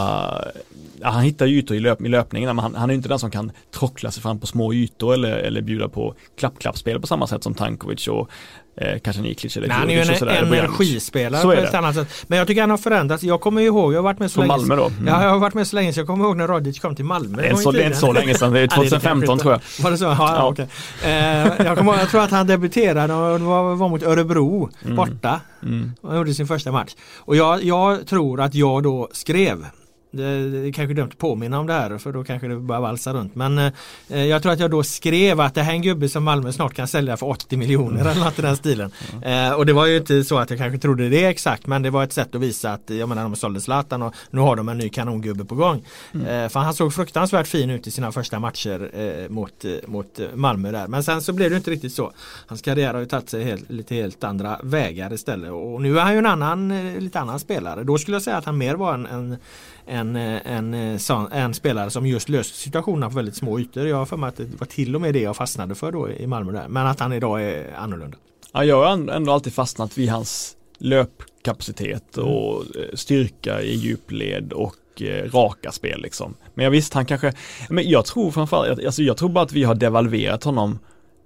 ja, han hittar ytor i, löp, i löpningen, men han, han är ju inte den som kan trockla sig fram på små ytor eller, eller bjuda på klapp-klappspel på samma sätt som Tankovic och eh, kanske Niklic eller Nej, han är ju en, sådär, en energispelare på ett annat sätt. Men jag tycker han har förändrats. Jag kommer ju ihåg, jag har varit med så Från länge. Malmö då? Mm. Ja, jag har varit med så länge så jag kommer ihåg när Rodic kom till Malmö. Det är, så, det är inte så länge sedan, det är tjugohundrafemton tror jag. Var det så? Ja, ja. Okej. Okay. Eh, jag, kommer, jag tror att han debuterade och var, var mot Örebro mm. borta. Mm. Och gjorde sin första match. Och jag, jag tror att jag då skrev Det, det är kanske dumt att påminna om det här för då kanske det bara valsar runt. Men eh, jag tror att jag då skrev att det här är en gubbe som Malmö snart kan sälja för åttio miljoner eller något i den stilen. Eh, och det var ju inte så att jag kanske trodde det exakt, men det var ett sätt att visa att jag menar de sålde Zlatan och nu har de en ny kanongubbe på gång. Mm. Eh, för han såg fruktansvärt fin ut i sina första matcher eh, mot, eh, mot Malmö där. Men sen så blev det inte riktigt så. Hans karriär har ju tagit sig helt, lite helt andra vägar istället. Och nu är han ju en annan, eh, lite annan spelare. Då skulle jag säga att han mer var en, en En, en, en, en spelare som just löste situationerna på väldigt små ytor. Jag har för mig att det var till och med det jag fastnade för då i Malmö där. Men att han idag är annorlunda. Ja, jag har ändå alltid fastnat vid hans löpkapacitet och styrka i djupled och eh, raka spel liksom. Men jag visst han kanske, men jag tror framförallt, alltså jag tror bara att vi har devalverat honom.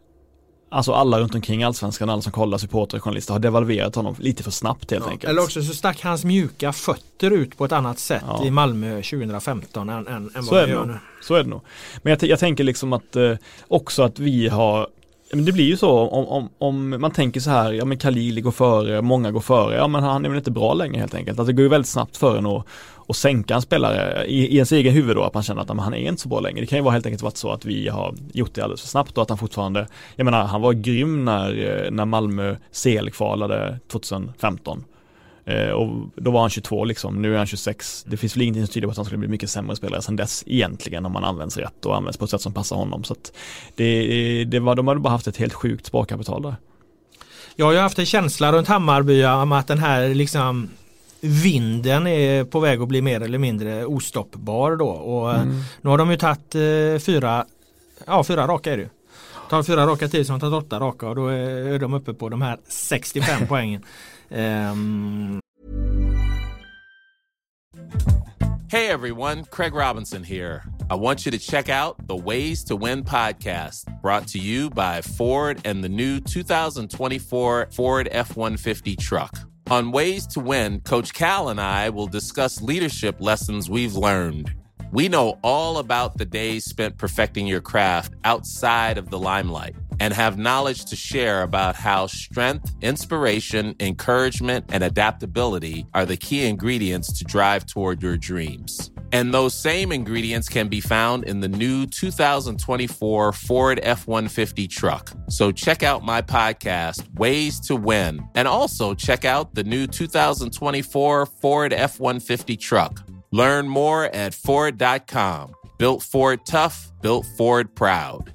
Alltså alla runt omkring allsvenskan, alla som kollar, supporter och journalister har devalverat honom lite för snabbt helt ja, enkelt. Eller också så stack hans mjuka fötter ut på ett annat sätt ja. i Malmö tjugohundrafemton än, än, än vad det gör nu. Så är det nog. Men jag, jag tänker liksom att eh, också att vi har, men det blir ju så om, om, om man tänker så här, ja men Khalili går före, många går före, ja men han är väl inte bra längre helt enkelt. Alltså det går ju väldigt snabbt för en att och sänka en spelare i, i ens egen huvud då, att man känner att han är inte så bra längre. Det kan ju vara helt enkelt varit så att vi har gjort det alldeles för snabbt och att han fortfarande, jag menar han var grym när, när Malmö C L-kvalade tjugohundrafemton eh, och då var han tjugotvå liksom, nu är han tjugosex. Det finns väl ingenting som tyder på att han skulle bli mycket sämre spelare sedan dess egentligen om man används rätt och används på ett sätt som passar honom. Så att det, det var, de hade bara haft ett helt sjukt sparkapital där. Jag har ju haft en känsla runt Hammarby om att den här liksom vinden är på väg att bli mer eller mindre ostoppbar då. Och mm. nu har de ju tagit eh, fyra, ja fyra raka är det ju. Tar fyra raka till som tar åtta raka och då är de uppe på de här sextiofem poängen. Um... Hey everyone, Craig Robinson here. I want you to check out the Ways to Win podcast, brought to you by Ford and the new twenty twenty-four Ford F one fifty truck. On Ways to Win, Coach Cal and I will discuss leadership lessons we've learned. We know all about the days spent perfecting your craft outside of the limelight. and have knowledge to share about how strength, inspiration, encouragement, and adaptability are the key ingredients to drive toward your dreams. And those same ingredients can be found in the new two thousand twenty-four Ford F one fifty truck. So check out my podcast, Ways to Win, and also check out the new two thousand twenty-four Ford F one fifty truck. Learn more at Ford dot com. Built Ford tough, built Ford proud.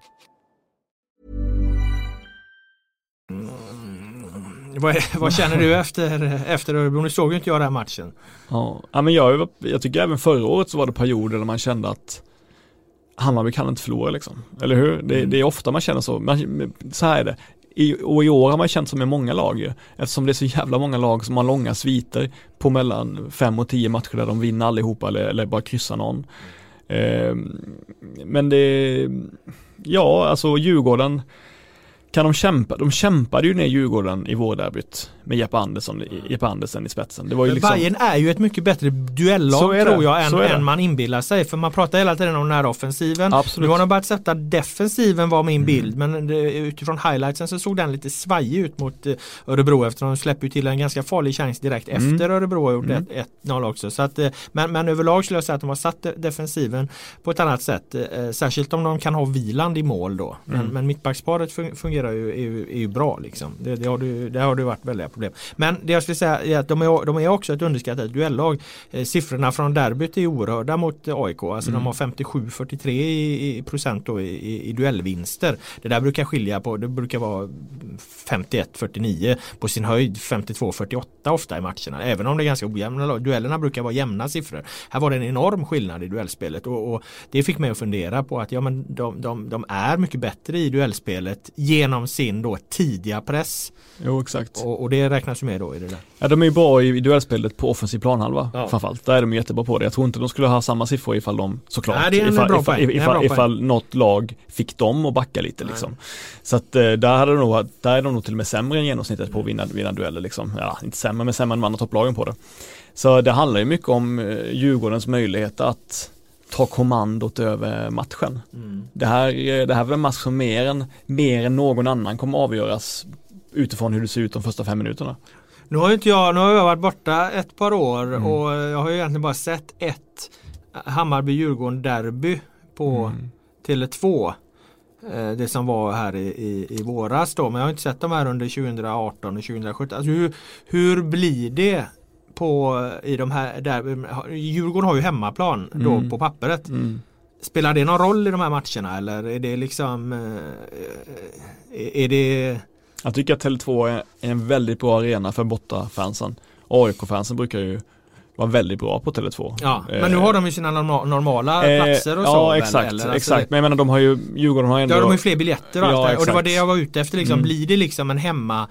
Vad, vad känner du efter, efter Örebro? Nu såg ju inte jag den här matchen. Ja, ja men jag, jag tycker även förra året så var det perioder där man kände att Hammarby kan inte förlora liksom. Eller hur? Det, mm. det är ofta man känner så. Man, så här är det. I, och i år har man känt som i många lag. Eftersom det är så jävla många lag som har långa sviter på mellan fem och tio matcher där de vinner allihopa eller, eller bara kryssar någon. Eh, men det... Ja, alltså Djurgården... Kan de kämpa? De kämpade ju ner Djurgården i vårderbyt med Jeppe Andersson, Jeppe Andersen i spetsen. Det var ju liksom... Bayern är ju ett mycket bättre duellag tror jag än, än man inbillar sig. För man pratar hela tiden om den här offensiven. Absolut. Nu har de börjat sätta defensiven var min mm. bild. Men det, utifrån highlightsen så såg den lite svajig ut mot uh, Örebro. Eftersom de släpper ju till en ganska farlig chans direkt mm. efter Örebro har gjort mm. ett noll också. Så att, uh, men, men överlag skulle jag säga att de har satt defensiven på ett annat sätt. Uh, särskilt om de kan ha Viland i mål då. Mm. Men, men mittbacksparet fungerar Ju, är, ju, är ju bra liksom. Det, det, har du, det har det varit väldigt problem. Men det jag skulle säga är att de är, de är också ett underskattat duellag. Eh, siffrorna från derbyt är oerhörda mot A I K. Alltså mm. de har femtiosju förtiotre i, i procent då i, i, i duellvinster. Det där brukar skilja på, det brukar vara femtioett fyrtionio på sin höjd, femtiotvå fyrtioåtta ofta i matcherna. Även om det är ganska ojämna. Duellerna brukar vara jämna siffror. Här var det en enorm skillnad i duellspelet och, och det fick mig att fundera på att ja, men de, de, de är mycket bättre i duellspelet genom sin då tidiga press. Jo, exakt. Och, och det räknas ju med då i det där. Ja, de är ju bra i, i duellspelet på offensiv planhalva ja. framförallt. Där är de jättebra på det. Jag tror inte de skulle ha samma siffror ifall de såklart. Nej, det är en ifall, bra ifall, ifall, ifall, ifall, ifall något lag fick dem att backa lite liksom. Nej. Så att där, hade de nog, där är de nog till och med sämre än genomsnittet på att vinna, vinna dueller liksom. Ja, inte sämre men sämre än de andra topplagen på det. Så det handlar ju mycket om Djurgårdens möjlighet att ta kommandot över matchen. Mm. Det här, det här är väl en match som mer än, mer än någon annan kommer avgöras utifrån hur det ser ut de första fem minuterna. Nu har inte jag, nu har jag varit borta ett par år mm. och jag har ju egentligen bara sett ett Hammarby-Djurgården derby på mm. Tele två. Det som var här i, i, i våras då. Men jag har inte sett dem här under tjugo arton och tjugo sjutton. Alltså hur, hur blir det på i de här där, Djurgården har ju hemmaplan då mm. på pappret. Mm. Spelar det någon roll i de här matcherna eller är det liksom är, är det... Jag tycker att Tele två är en väldigt bra arena för bortafansen. A I K-fansen brukar ju vara väldigt bra på Tele två. Ja, men nu har de ju sina norma- normala eh, platser och så. Ja, exakt, eller, alltså, exakt. Men jag menar, de har ju Djurgården har ändå... Ja, de har ju fler biljetter och allt ja, där. Och det var det jag var ute efter liksom. Mm. Blir det liksom en hemma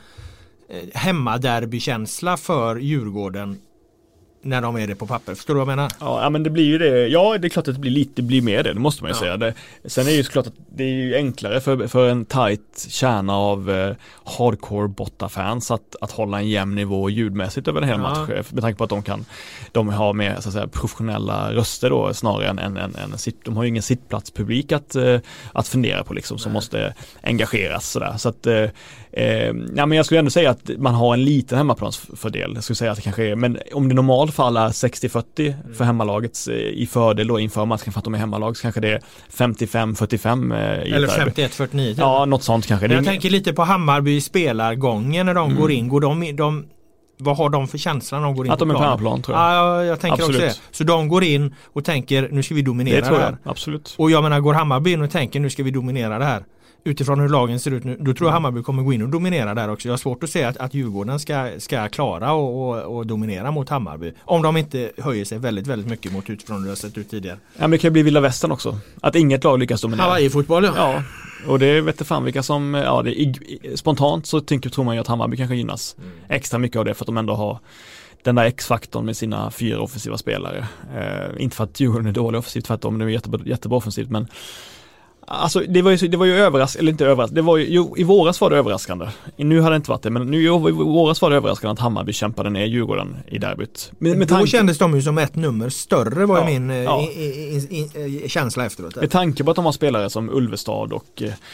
hemmaderbykänsla för Djurgården när de är det på papper. Förstår du vad jag menar? Ja, men det blir ju det. Ja, det är klart att det blir lite, det blir mer det. Det måste man ju ja. säga. Det, sen är det ju såklart att det är ju enklare för, för en tight kärna av eh, hardcore botta-fans att, att hålla en jämn nivå ljudmässigt över en hel ja. match. Med tanke på att de kan de har med så att säga, professionella röster då snarare än en, en, en sitt, de har ju ingen sittplatspublik att, eh, att fundera på liksom som Nej. måste engageras sådär. Så att eh, eh, ja, men jag skulle ändå säga att man har en liten hemmaplansfördel. Jag skulle säga att det kanske är, men om det normalt fall är sextio fyrtio mm. för hemmalagets i fördel då inför matchen för att de är hemmalag så kanske det är femtiofem fyrtiofem i eller femtioett fyrtionio. Ja, något sånt kanske. Jag tänker lite på Hammarby spelargången när de mm. går in. Går de, de, vad har de för känsla när de går in att på de är plan? på hemmaplan tror jag. Ja, jag tänker absolut. också det. Så de går in och tänker nu ska vi dominera det, tror jag. det här. Absolut. Och jag menar går Hammarby in och tänker nu ska vi dominera det här. Utifrån hur lagen ser ut nu, då tror jag Hammarby kommer gå in och dominera där också. Jag har svårt att se att, att Djurgården ska, ska klara och, och, och dominera mot Hammarby. Om de inte höjer sig väldigt, väldigt mycket mot utifrån hur det har sett ut tidigare. Ja, men det kan ju bli Vilda Västern också. Att inget lag lyckas dominera. Hawaii-fotboll, ja. Ja, och det vet jag fan vilka som, ja, det är, spontant så tänker, tror man ju att Hammarby kanske gynnas mm. extra mycket av det för att de ändå har den där X-faktorn med sina fyra offensiva spelare. Eh, inte för att Djurgården är dålig offensivt, tvärtom, det är jättebra, jättebra offensivt, men alltså det var ju, det var ju överraskande, eller inte överraskande, det var ju, jo, i våras var det överraskande. Nu hade det inte varit det, men nu i våras var det överraskande att Hammarby kämpade ner Djurgården i derbyt. Men med tanke... Då kändes de ju som ett nummer större var ja, min ja. I, i, i, i, känsla efteråt. Med tanke på att de har spelare som Ulvestad och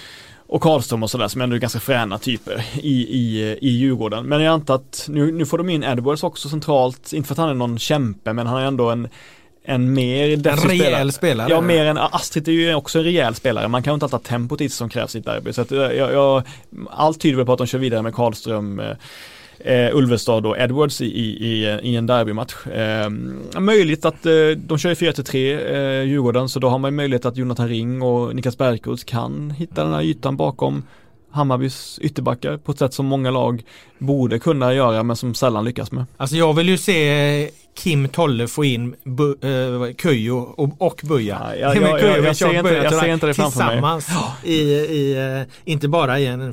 och Karlström och sådär som ändå är ganska fräna typer i, i, i Djurgården. Men jag antar att nu, nu får de in Edwards också centralt, inte för att han är någon kämpe, men han är ändå en en mer en rejäl spelare. spelare. Ja, mer än Astrid är ju också en rejäl spelare. Man kan ju inte alltid ha tempot i som krävs i ett derby. Så att jag, jag, allt tyder väl på att de kör vidare med Karlström, eh, Ulvestad och Edwards i, i, i en derbymatch. Eh, möjligt att eh, de kör i fyra till tre eh, Djurgården, så då har man möjlighet att Jonathan Ring och Niklas Bergkos kan hitta den här ytan bakom Hammarbys ytterbackar på ett sätt som många lag borde kunna göra men som sällan lyckas med. Alltså jag vill ju se Kim Tolle få in bu- äh, Köjo och, och Buja. Ja, jag, jag, jag, jag, ser inte, jag ser inte det framför mig. Tillsammans i, i, inte bara i en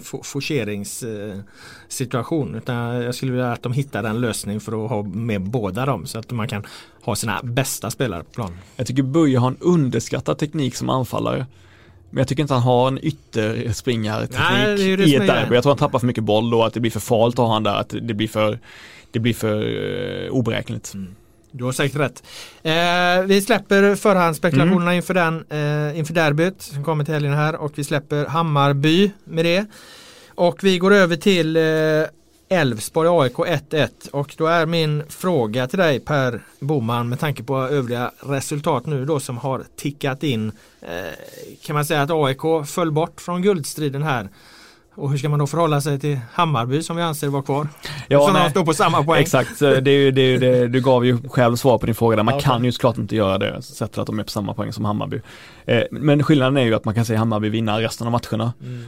forceringssituation, utan jag skulle vilja att de hittar en lösning för att ha med båda dem så att man kan ha sina bästa spelare på plan. Jag tycker Buja har en underskattad teknik som anfallare. Men jag tycker inte han har en ytterspringarteknik i ett derby. Jag tror han tappar för mycket boll då, att det blir för farligt att ha han där, att det blir för, det blir för uh, oberäkneligt. Mm. Du har säkert rätt. Eh, vi släpper förhandsspekulationerna mm. inför, den, eh, inför derbyt som kommer till helgen här, och vi släpper Hammarby med det. Och vi går över till eh, Elfsborg A I K ett ett, och då är min fråga till dig Per Boman, med tanke på övriga resultat nu då som har tickat in, eh, kan man säga att A I K föll bort från guldstriden här, och hur ska man då förhålla sig till Hammarby som vi anser var kvar? Ja, som de står på samma poäng. Exakt, det, det, det, det, du gav ju själv svar på din fråga där. Man okay. kan ju såklart inte göra det, sättet att de är på samma poäng som Hammarby. Eh, men skillnaden är ju att man kan se Hammarby vinna resten av matcherna. Mm.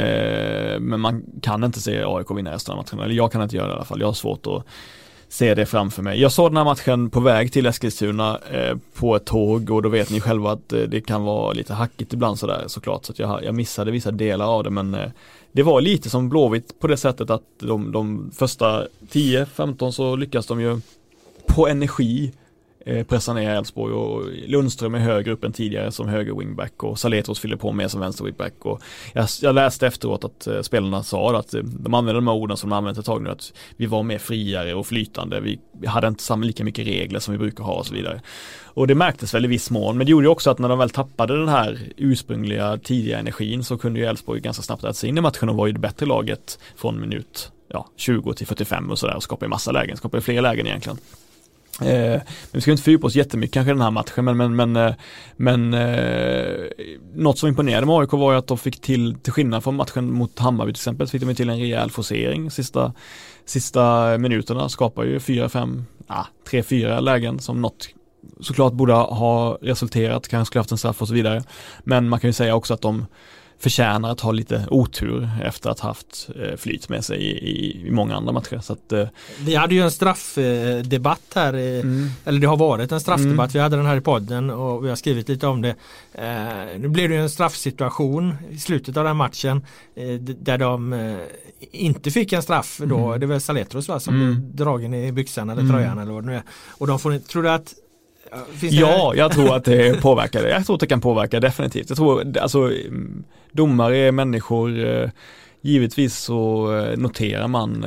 Eh, men man kan inte se A I K vinna resten av matcherna. Eller jag kan inte göra det i alla fall. Jag har svårt att se det framför mig. Jag såg den här matchen på väg till Eskilstuna eh, på ett tåg, och då vet ni själva att eh, det kan vara lite hackigt ibland sådär såklart, så att jag, jag missade vissa delar av det, men eh, det var lite som Blåvitt på det sättet att de, de första tio femton så lyckas de ju på energi eh, pressa ner Elfsborg, och Lundström är högre upp än tidigare som höger wingback, och Saletros fyller på med som vänster wingback, och jag, jag läste efteråt att eh, spelarna sa att eh, de använde de här orden som de använt ett tag nu, att vi var mer friare och flytande, vi, vi hade inte samma lika mycket regler som vi brukar ha och så vidare. Och det märktes väl i viss mån, men det gjorde ju också att när de väl tappade den här ursprungliga tidiga energin, så kunde ju Elfsborg ganska snabbt äta sig in i matchen och var ju det bättre laget från minut ja, tjugo till fyrtiofem och sådär, och skapade massa lägen, skapade fler lägen egentligen. Eh, men vi ska inte fördjupa oss jättemycket kanske i den här matchen, men, men, men, men eh, något som imponerade med A I K var ju att de fick till, till skillnad från matchen mot Hammarby till exempel, så fick de till en rejäl forcering sista, sista minuterna, skapar ju fyra, fem, ah, tre, fyra lägen som något såklart borde ha resulterat, kanske skulle haft en straff och så vidare, men man kan ju säga också att de förtjänar att ha lite otur efter att ha haft eh, flyt med sig i, i, i många andra matcher. Så att, eh, vi hade ju en straffdebatt här, eh, mm. eller det har varit en straffdebatt, mm. vi hade den här i podden och vi har skrivit lite om det. Eh, nu blev det ju en straffsituation i slutet av den matchen eh, där de eh, inte fick en straff då, mm. det var Saletros va, som mm. blev dragen i byxan eller tröjan mm. eller vad det nu är. Och de får, tror du att ja, jag tror att det påverkar det. Jag tror att det kan påverka definitivt. Jag tror, alltså, domare är människor. Givetvis så noterar man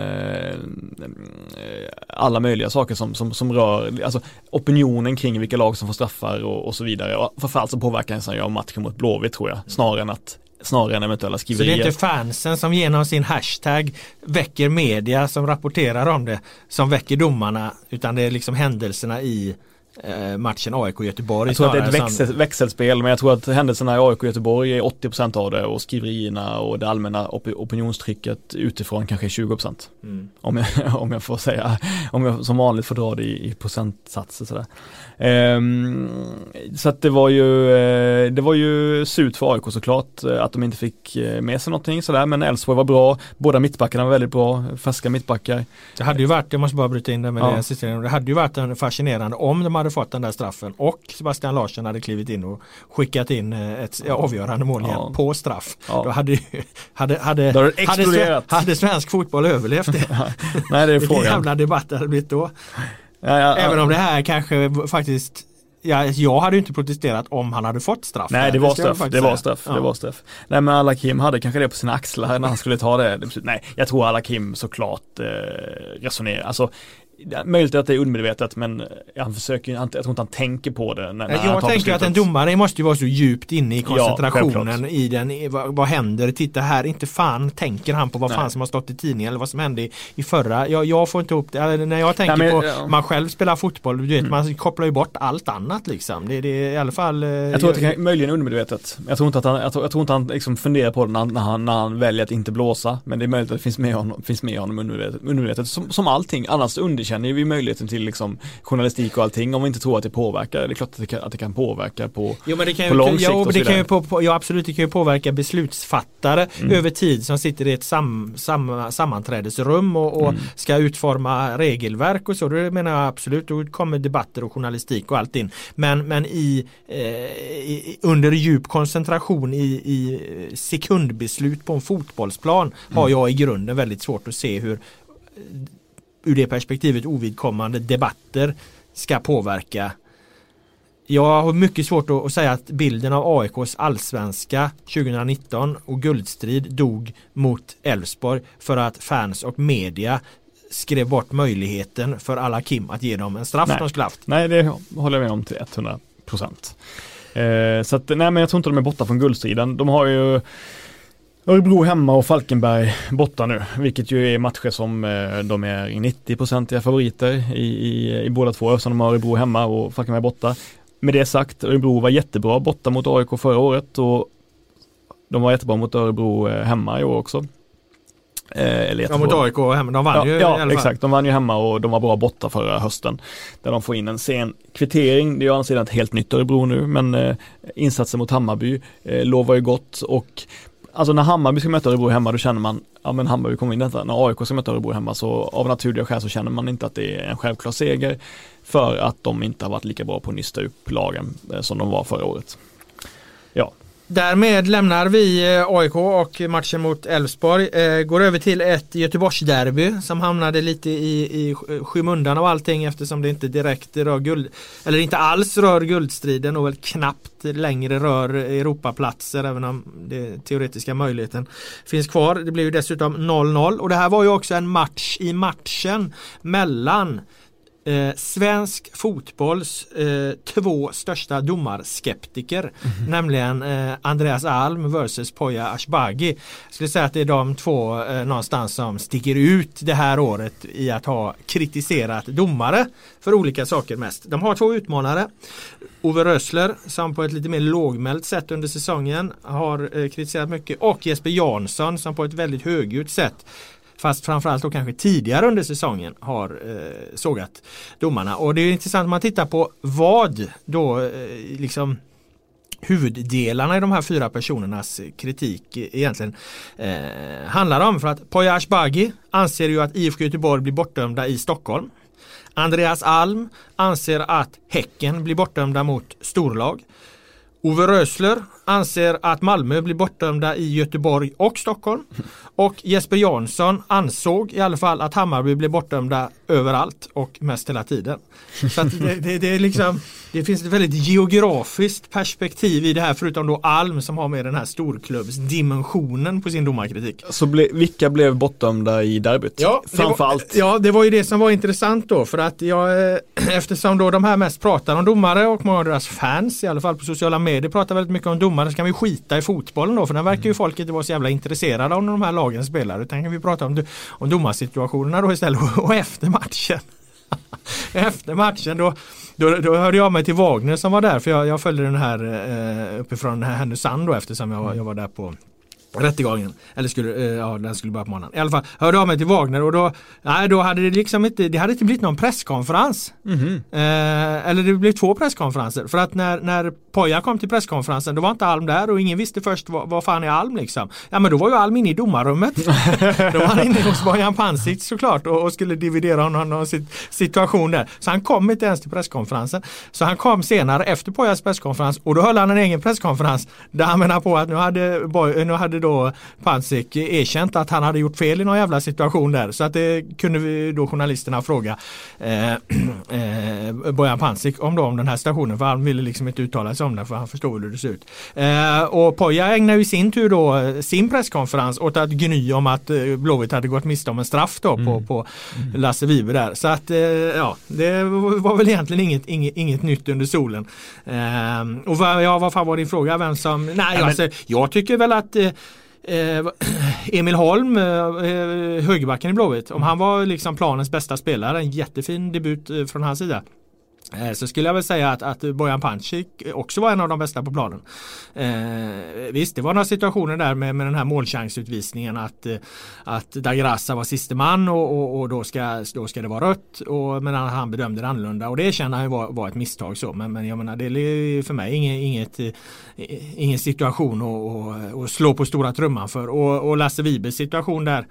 alla möjliga saker som, som, som rör alltså opinionen kring vilka lag som får straffar och, och så vidare. Och framförallt så påverkar det av matchen mot Blåvitt, tror jag. Snarare än att snarare än eventuella skriverier. Så det är inte fansen som genom sin hashtag väcker media som rapporterar om det, som väcker domarna, utan det är liksom händelserna i matchen A I K Göteborg. Jag tror att det är ett växel, som... växelspel, men jag tror att händelserna i A I K Göteborg är åttio procent av det, och skriverierna och det allmänna op- opinionstrycket utifrån kanske är tjugo procent. Mm. Om, jag, om jag får säga, om jag som vanligt får dra det i, i procentsatser sådär. Ehm, så att det var ju det var ju surt för A I K såklart att de inte fick med sig någonting sådär, men Elfsborg var bra, båda mittbackarna var väldigt bra, färska mittbackar. Det hade ju varit, jag måste bara bryta in det med ja. det, det hade ju varit en fascinerande om de hade fått den där straffen och Sebastian Larsson hade klivit in och skickat in ett avgörande mål igen ja. på straff. Ja. Då hade, hade, hade, då hade, hade svensk fotboll överlevt det? Nej, det är frågan. Vilken jävla debatt det hade blivit då. Ja, ja, Även om det här kanske faktiskt ja, jag hade ju inte protesterat om han hade fått straff. Nej, det var straff. Det var straff. Ja. Det var straff. Nej, men Al-Hakim hade kanske det på sina axlar när han skulle ta det. Nej, jag tror Al-Hakim såklart eh, resonerar. Alltså, möjligt att det är undermedvetet, men han försöker, han, jag tror inte han tänker på det. När, när jag han tar tänker beslutet. Att en domare måste ju vara så djupt inne i koncentrationen ja, i den, i, vad, vad händer, titta här, inte fan tänker han på vad Nej. fan som har stått i tidningen eller vad som hände i, i förra. Jag, jag får inte ihop det, eller när jag tänker Nej, men, på, ja. man själv spelar fotboll, du vet, Mm. man kopplar ju bort allt annat liksom. Det, det är i alla fall... Jag tror att det kan, möjligen undermedvetet. Jag tror inte att han, jag tror, jag tror inte han liksom funderar på det när, när, han, när han väljer att inte blåsa, men det är möjligt att det finns med honom, finns med honom undermedvetet. undermedvetet. Som, som allting, annars underkänner vi möjligheten till liksom journalistik och allting om vi inte tror att det påverkar. Det är klart att det kan, att det kan påverka på, jo, men det kan på ju, lång ja, sikt och det så kan ju vidare. på, på, ja, absolut, det kan ju påverka beslutsfattare Mm. över tid som sitter i ett sam, sam, sammanträdesrum och, och Mm. ska utforma regelverk och så. Då menar jag absolut, då kommer debatter och journalistik och allt in. Men, men i, eh, i, under djup koncentration i, i sekundbeslut på en fotbollsplan mm. har jag i grunden väldigt svårt att se hur ur det perspektivet ovidkommande debatter ska påverka. Jag har mycket svårt att säga att bilden av A I K:s allsvenska tjugonitton och guldstrid dog mot Elfsborg för att fans och media skrev bort möjligheten för alla Kim att ge dem en straff Nej. de skulle haft. Nej, det håller jag med om till hundra procent. Eh, så att, nej, men jag tror inte de är borta från guldstriden. De har ju Örebro hemma och Falkenberg borta nu, vilket ju är matcher som eh, de är nittio procentiga favoriter i, i, i båda två, eftersom de har Örebro hemma och Falkenberg borta. Med det sagt, Örebro var jättebra borta mot A I K förra året och de var jättebra mot Örebro eh, hemma i år också. Eh, eller ja, mot A I K hemma, de vann ja, ju ja, i alla fall. Exakt, de vann ju hemma och de var bra borta förra hösten. Där de får in en sen kvittering, det är ju annars ett helt nytt Örebro nu, men eh, insatsen mot Hammarby eh, lovar ju gott och alltså när Hammarby ska möta Örebro hemma då känner man, ja men Hammarby kommer in detta. När A I K ska möta Örebro hemma så av naturliga skäl så känner man inte att det är en självklar seger för att de inte har varit lika bra på att nysta upp lagen eh, som de var förra året. Ja. Därmed lämnar vi A I K och matchen mot Elfsborg. Eh, går över till ett Göteborgsderby som hamnade lite i, i skymundan av allting eftersom det inte direkt rör guld, eller inte alls rör guldstriden och väl knappt längre rör Europaplatser även om det teoretiska möjligheten finns kvar. Det blev ju dessutom noll noll och det här var ju också en match i matchen mellan Eh, svensk fotbolls eh, två största domarskeptiker, mm-hmm. nämligen eh, Andreas Alm versus Poya Ashbagi. Jag skulle säga att det är de två eh, någonstans som sticker ut det här året i att ha kritiserat domare för olika saker mest. De har två utmanare. Ove Rössler som på ett lite mer lågmält sätt under säsongen har eh, kritiserat mycket och Jesper Jansson som på ett väldigt högljutt sätt fast framförallt då kanske tidigare under säsongen har eh, sågat domarna. Och det är intressant om man tittar på vad då eh, liksom huvuddelarna i de här fyra personernas kritik egentligen eh, handlar om. För att Poya Ashbagi anser ju att I F K Göteborg blir bortdömda i Stockholm. Andreas Alm anser att Häcken blir bortdömda mot storlag. Ove Rössler anser att Malmö blir bortdömda i Göteborg och Stockholm. Och Jesper Jansson ansåg i alla fall att Hammarby blir bortdömda överallt och mest hela tiden. Så att det, det, det är liksom, det finns ett väldigt geografiskt perspektiv i det här förutom då Alm som har med den här storklubbsdimensionen på sin domarkritik. Så ble, vilka blev bortdömda i derbyt? Ja, framförallt. Ja, det var ju det som var intressant då för att jag, eftersom då de här mest pratar om domare och många av deras fans i alla fall på sociala medier pratar väldigt mycket om domare så kan vi skita i fotbollen då för den verkar ju folk inte vara så jävla intresserade av när de här lagen spelar utan kan vi prata om, om domarsituationerna då istället och efter matchen. Efter matchen då, då, då hörde jag mig till Wagner som var där för jag, jag följde den här eh, uppifrån Härnösand då eftersom jag, jag var där på rättegången, eller skulle, eh, ja den skulle börja på morgonen. I alla fall hörde jag mig till Wagner och då, nej, då hade det liksom inte, det hade inte blivit någon presskonferens. Mm-hmm. Eh, eller det blev två presskonferenser. För att när, när Poya kom till presskonferensen då var inte Alm där och ingen visste först vad, vad fan är Alm liksom. Ja men då var ju Alm inne i domarrummet. Då var han inne hos Bojan Pancic såklart och, och skulle dividera honom och sitt situation där. Så han kom inte ens till presskonferensen. Så han kom senare efter Poyas presskonferens och då höll han en egen presskonferens där han menar på att nu hade, boy, nu hade då Pancic erkänt att han hade gjort fel i någon jävla situation där. Så att det kunde vi då journalisterna fråga eh, eh, Bojan Pancic om, då, om den här stationen, för han ville liksom inte uttala sig om det, för han förstod hur det ser ut. Eh, och Poja ägnar ju sin tur då sin presskonferens åt att gny om att eh, Blåvitt hade gått miste om en straff då på, mm. på mm. Lasse Vibe där. Så att eh, ja, det var väl egentligen inget, inget, inget nytt under solen. Eh, och vad, ja, vad fan var din fråga? Vem som, nej, ja, alltså, men... jag tycker väl att eh, Eh, Emil Holm, eh, högerbacken i Blåvitt, om han var liksom planens bästa spelare, en jättefin debut eh, från hans sida, eh, så skulle jag väl säga att, att Bojan Pancic också var en av de bästa på planen. Eh, visst, det var några situationer där med, med den här målchansutvisningen att, eh, att Dagrassa var siste man och, och, och då, ska, då ska det vara rött, och, men han bedömde det annorlunda, och det känner han var, var ett misstag så, men, men jag menar, det är för mig inget, inget, ingen situation att, att, att slå på stora trumman för, och, och Lasse Vibes situation där,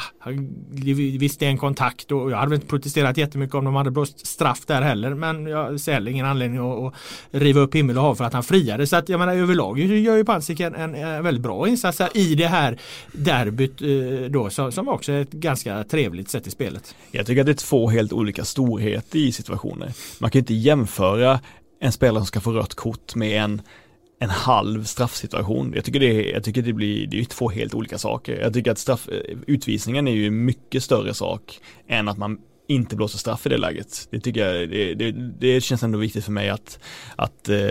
visst det är en kontakt, och jag hade inte protesterat jättemycket om de hade blåst straff där heller, men jag ser ingen anledning att, att riva upp himmel och hav för att han friade. Så att jag menar, överlag gör ju Pancic en, en, en väldigt bra insats i det här derbyt då, som, som också är ett ganska trevligt sätt i spelet. Jag tycker att det är två helt olika storheter i situationer. Man kan inte jämföra en spelare som ska få rött kort med en en halv straffsituation. Jag tycker det, jag tycker det blir det är två helt olika saker. Jag tycker att straff, utvisningen är ju en mycket större sak än att man inte blåser straff i det läget. Det tycker jag, det, det, det känns ändå viktigt för mig att, att eh,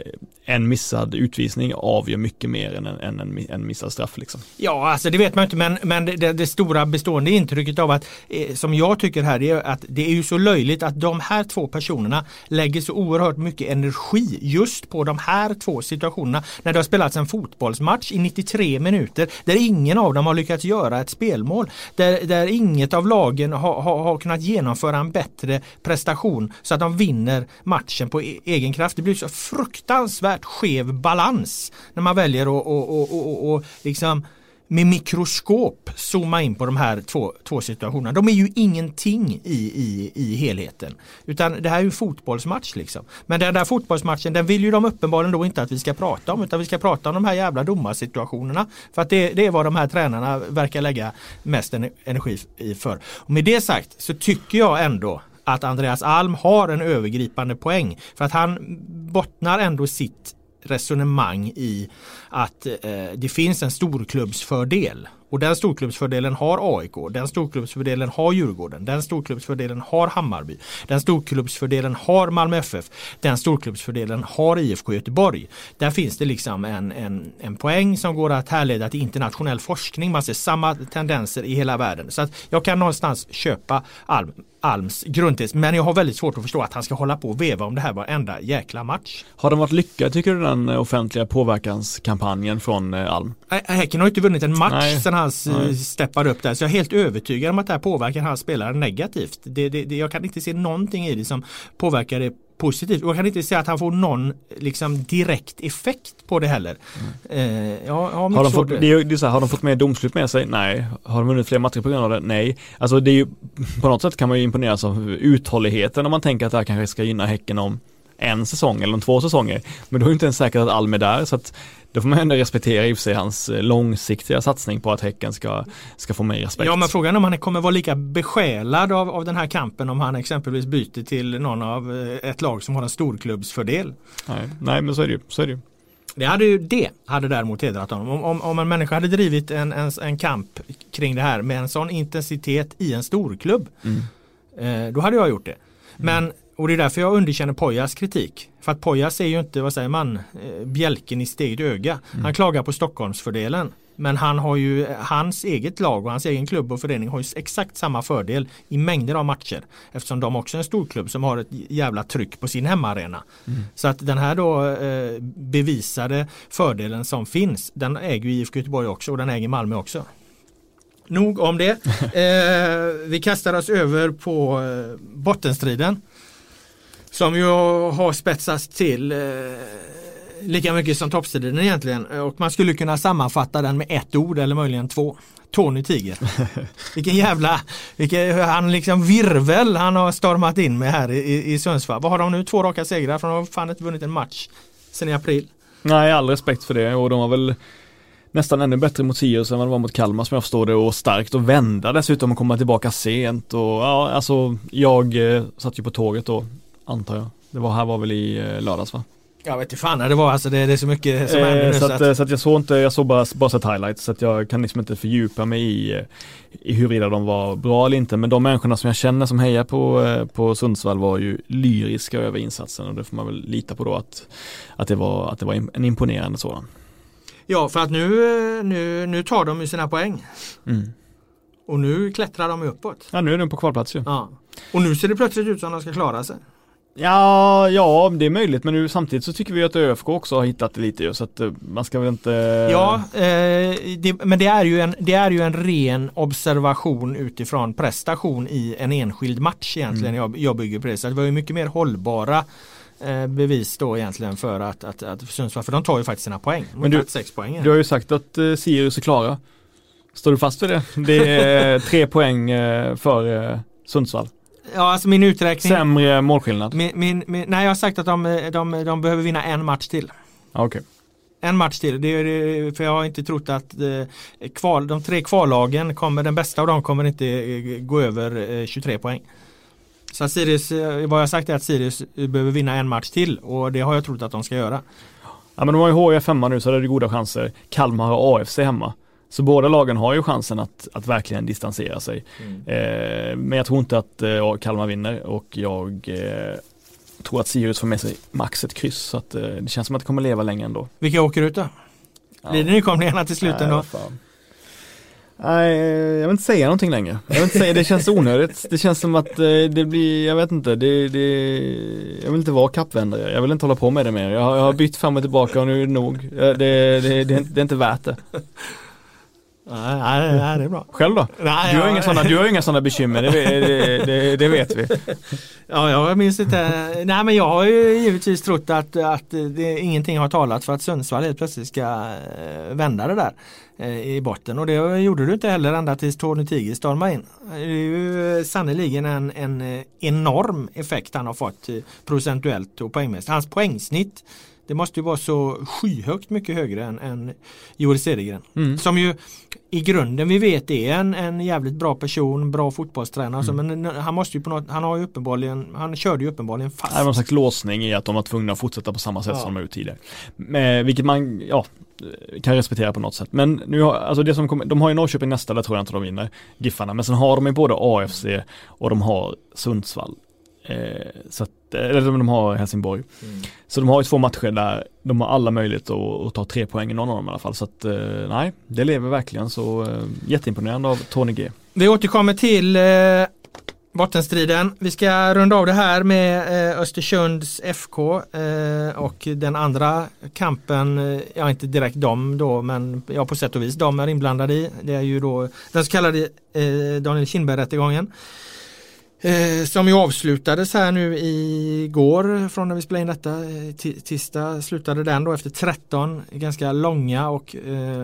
en missad utvisning avgör mycket mer än en, än en, en missad straff liksom. Ja, alltså det vet man inte, men, men det, det stora bestående intrycket av att, eh, som jag tycker här, är att det är ju så löjligt att de här två personerna lägger så oerhört mycket energi just på de här två situationerna, när det har spelats en fotbollsmatch i nittiotre minuter där ingen av dem har lyckats göra ett spelmål, där, där inget av lagen har, har, har kunnat genomföra en bättre prestation så att de vinner matchen på e- egen kraft. Det blir så fruktansvärt skev balans när man väljer att och, och, och, och, liksom med mikroskop zooma in på de här två, två situationerna. De är ju ingenting i, i, i helheten. Utan det här är ju en fotbollsmatch liksom. Men den där fotbollsmatchen, den vill ju de uppenbarligen då inte att vi ska prata om, utan vi ska prata om de här jävla domarsituationerna. För att det, det är vad de här tränarna verkar lägga mest energi i för. Och med det sagt så tycker jag ändå att Andreas Alm har en övergripande poäng. För att han bottnar ändå sitt resonemang i att eh, det finns en storklubbsfördel, och den storklubbsfördelen har A I K, den storklubbsfördelen har Djurgården, den storklubbsfördelen har Hammarby, den storklubbsfördelen har Malmö F F, den storklubbsfördelen har I F K Göteborg. Där finns det liksom en, en, en poäng som går att härleda till internationell forskning. Man ser samma tendenser i hela världen, så att jag kan någonstans köpa Alm, Alms grundtes, men jag har väldigt svårt att förstå att han ska hålla på och veva om det här var enda jäkla match. Har den varit lyckad, tycker du, den offentliga påverkanskampanjen från Alm? Häcken har inte vunnit en match Nej. sedan han steppade upp där, så jag är helt övertygad om att det här påverkar hans spelare negativt. Det, det, det, jag kan inte se någonting i det som påverkar det positivt. Och jag kan inte säga att han får någon liksom direkt effekt på det heller. Mm. Eh, ja, ja, har, de fått, det är, det är så här, har de fått mer domslut med sig? Nej. Har de vunnit fler matcher på grund av det? Nej. Alltså det är ju, på något sätt kan man ju imponeras av uthålligheten om man tänker att det här kanske ska gynna Häcken om en säsong eller om två säsonger. Men då är det inte ens säkert att Alm är där, så att då får man ändå respektera i sig hans långsiktiga satsning på att Häcken ska, ska få mer respekt. Ja, men frågan är om han kommer vara lika besjälad av, av den här kampen om han exempelvis byter till någon av ett lag som har en storklubbsfördel. Nej, nej men så är det ju. Så är det ju. Det hade ju det hade däremot hedrat honom. Om, om, om en människa hade drivit en, en, en kamp kring det här med en sån intensitet i en storklubb, mm. eh, då hade jag gjort det. Men mm. Och det är därför jag underkänner Pojas kritik. För att Pojas är ju inte, vad säger man, bjälken i sitt eget öga. Mm. Han klagar på Stockholmsfördelen. Men han har ju, hans eget lag och hans egen klubb och förening har ju exakt samma fördel i mängder av matcher. Eftersom de också är en stor klubb som har ett jävla tryck på sin hemmaarena. Mm. Så att den här då eh, bevisade fördelen som finns, den äger ju I F K Göteborg också och den äger Malmö också. Nog om det. eh, vi kastar oss över på eh, bottenstriden. Som ju har spetsats till eh, lika mycket som toppstriden egentligen. Och man skulle kunna sammanfatta den med ett ord eller möjligen två. Tony Tiger. Vilken jävla, vilken, han liksom virvel han har stormat in med här i, i Sundsvall. Vad har de nu? Två raka segrar, för de har fan inte vunnit en match sedan i april. Nej, all respekt för det. Och de har väl nästan ännu bättre mot Sirius än vad det var mot Kalmar som jag förstår det, och starkt och vända dessutom och komma tillbaka sent och ja, alltså jag eh, satt ju på tåget då, antar jag. Det var här var väl i eh, lördags, va? Jag vet inte fan när det var, alltså det, det är så mycket som händer eh, nu. Så, så, att, att... så att jag såg inte, jag såg bara, bara sett highlights, så att jag kan liksom inte fördjupa mig i, i huruvida de var bra eller inte, men de människorna som jag känner som hejar på, på Sundsvall var ju lyriska över insatsen, och det får man väl lita på då att, att, det, var, att det var en imponerande sådan. Ja, för att nu, nu, nu tar de ju sina poäng. Mm. Och nu klättrar de uppåt. Ja, nu är de på kvalplats ju. Ja. Och nu ser det plötsligt ut som de ska klara sig. Ja, ja, det är möjligt, men nu samtidigt så tycker vi att ÖFK också har hittat det lite ju, så att man ska väl inte... Ja, eh, det, men det är, ju en, det är ju en ren observation utifrån prestation i en enskild match egentligen. Mm. Jag, jag bygger på det, så det var ju mycket mer hållbara eh, bevis då egentligen för att, att, att Sundsvall, för de tar ju faktiskt sina poäng. Men du, sex poäng. Du har ju sagt att eh, Sirius är klara. Står du fast vid det? Det är tre poäng eh, för eh, Sundsvall. Ja, alltså min uträkning... Sämre målskillnad. Min, min, min, nej, jag har sagt att de, de, de behöver vinna en match till. Okej. Okay. En match till. Det är, för jag har inte trott att eh, kval, de tre kvallagen kommer, den bästa av dem kommer inte eh, gå över eh, tjugotre poäng. Så att Sirius, eh, vad jag har sagt är att Sirius behöver vinna en match till, och det har jag trott att de ska göra. Ja, men de har ju H I F hemma nu, så det är det goda chanser. Kalmar har A F C hemma. Så båda lagen har ju chansen att, att verkligen distansera sig. Mm. Eh, men jag tror inte att eh, Kalmar vinner, och jag eh, tror att Sirius får med sig max ett kryss. Så att, eh, det känns som att det kommer leva länge ändå. Vilka åker ut då? Ja. Blir det nykomlingarna till slutet då? Nej, jag vill inte säga någonting längre. Jag vill inte säga, det känns onödigt. Det känns som att eh, det blir, jag vet inte, det, det, jag vill inte vara kappvändare. Jag vill inte hålla på med det mer. Jag har, jag har bytt fram och tillbaka och nu är det nog. Det, det, det, det, är, inte, det är inte värt det. Nej, nej, nej, det är bra. Själv då? Nej, du, har ja, inga såna, du har inga sådana bekymmer, det, det, det, det vet vi. Ja, jag minns inte. Nej, men jag har ju givetvis trott att, att det, ingenting har talat för att Sundsvall helt plötsligt ska vända det där i botten. Och det gjorde du inte heller ända tills Tony Tiger stormade in. Det är ju sannoliken en, en enorm effekt han har fått procentuellt och poängmässigt. Hans poängsnitt, det måste ju vara så skyhögt mycket högre än, än Joel Cedergren. Mm. Som ju i grunden vi vet är en, en jävligt bra person, bra fotbollstränare. Mm. Alltså, men han måste ju på något, han har ju uppenbarligen, han körde ju uppenbarligen fast. Det är någon slags låsning i att de var tvungna att fortsätta på samma sätt ja. som de har gjort tidigare. Men, vilket man, ja, kan respektera på något sätt. Men nu har, alltså det som kommer, de har ju Norrköping nästa, där tror jag inte de vinner, Giffarna. Men sen har de ju både A F C och de har Sundsvall. Eh, så att, eller de har Helsingborg. Mm. Så de har ju två matcher där de har alla möjlighet att, att ta tre poäng i någon av dem i alla fall. Så att, eh, nej, det lever verkligen. Så eh, jätteimponerande av Tony G. Vi återkommer till eh, bottenstriden. Vi ska runda av det här med eh, Östersunds F K eh, och den andra kampen, eh, ja inte direkt dem då, men ja på sätt och vis de är inblandade i. Det är ju då den så kallade eh, Daniel Kindberg-rättegången. Eh, som ju avslutades här nu igår från när vi spelade in detta. T- tisdag slutade den då efter tretton ganska långa och eh,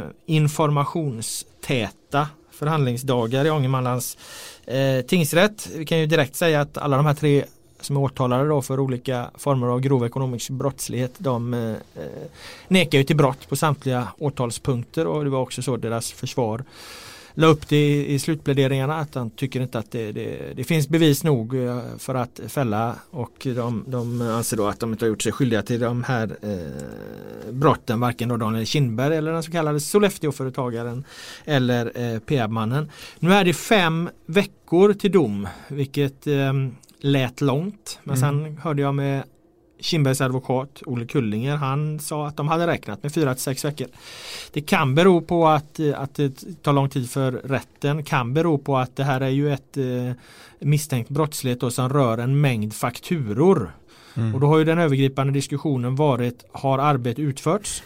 informationstäta förhandlingsdagar i Ångermanlands eh, tingsrätt. Vi kan ju direkt säga att alla de här tre som är åtalade då för olika former av grov ekonomisk brottslighet, de eh, nekar ju till brott på samtliga åtalspunkter, och det var också så deras försvar la upp det i, i slutpläderingarna, att han tycker inte att det, det, det finns bevis nog för att fälla, och de, de anser då att de inte har gjort sig skyldiga till de här eh, brotten, varken då Daniel Kindberg eller den så kallade Sollefteå-företagaren eller eh, P A-mannen. Nu är det fem veckor till dom, vilket eh, lät långt, men mm. sen hörde jag med Kindbergs advokat Olle Kullinger, han sa att de hade räknat med fyra till sex veckor. Det kan bero på att, att det tar lång tid för rätten, kan bero på att det här är ju ett eh, misstänkt brottslighet då, som rör en mängd fakturor. Mm. Och då har ju den övergripande diskussionen varit, har arbete utförts?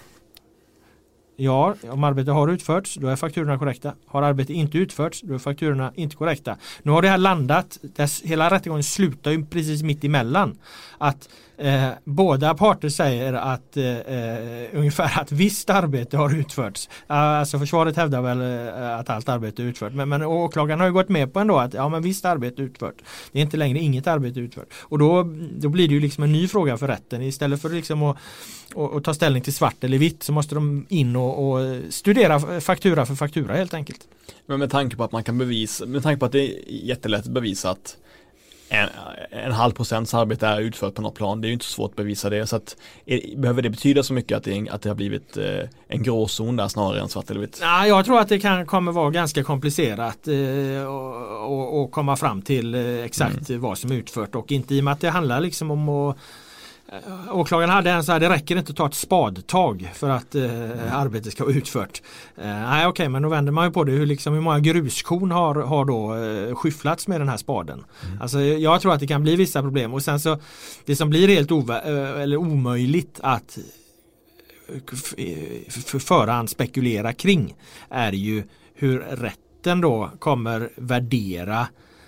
Ja, om arbete har utförts, då är fakturorna korrekta. Har arbete inte utförts, då är fakturorna inte korrekta. Nu har det här landat, dess, hela rättegången slutar ju precis mitt emellan. Att eh, båda parter säger att eh, ungefär att visst arbete har utförts. Alltså försvaret hävdar väl eh, att allt arbete är utfört. Men, men åklagaren har ju gått med på ändå att ja, men visst arbete är utfört. Det är inte längre inget arbete utfört. Och då, då blir det ju liksom en ny fråga för rätten. Istället för liksom att och, och ta ställning till svart eller vitt, så måste de in och och, och studera faktura för faktura helt enkelt. Men med tanke på att man kan bevisa, med tanke på att det är jättelätt att bevisa att en, en halv procents arbete är utfört på något plan, det är ju inte så svårt att bevisa det, så att är, behöver det betyda så mycket att det, att det har blivit eh, en gråzon där snarare än svart eller vitt? Ja, jag tror att det kan kommer vara ganska komplicerat eh, och, och, och komma fram till eh, exakt mm. vad som är utfört, och inte i och med att det handlar liksom om att åklagaren hade en så här, det räcker inte att ta ett spadtag för att eh, mm. arbetet ska vara utfört. Eh, nej okej, okay, men då vänder man ju på det, hur, liksom, hur många gruskorn har, har då eh, skyfflats med den här spaden. Mm. Alltså jag tror att det kan bli vissa problem, och sen så det som blir helt ova- eller omöjligt att för förhand spekulera kring är ju hur rätten då kommer värdera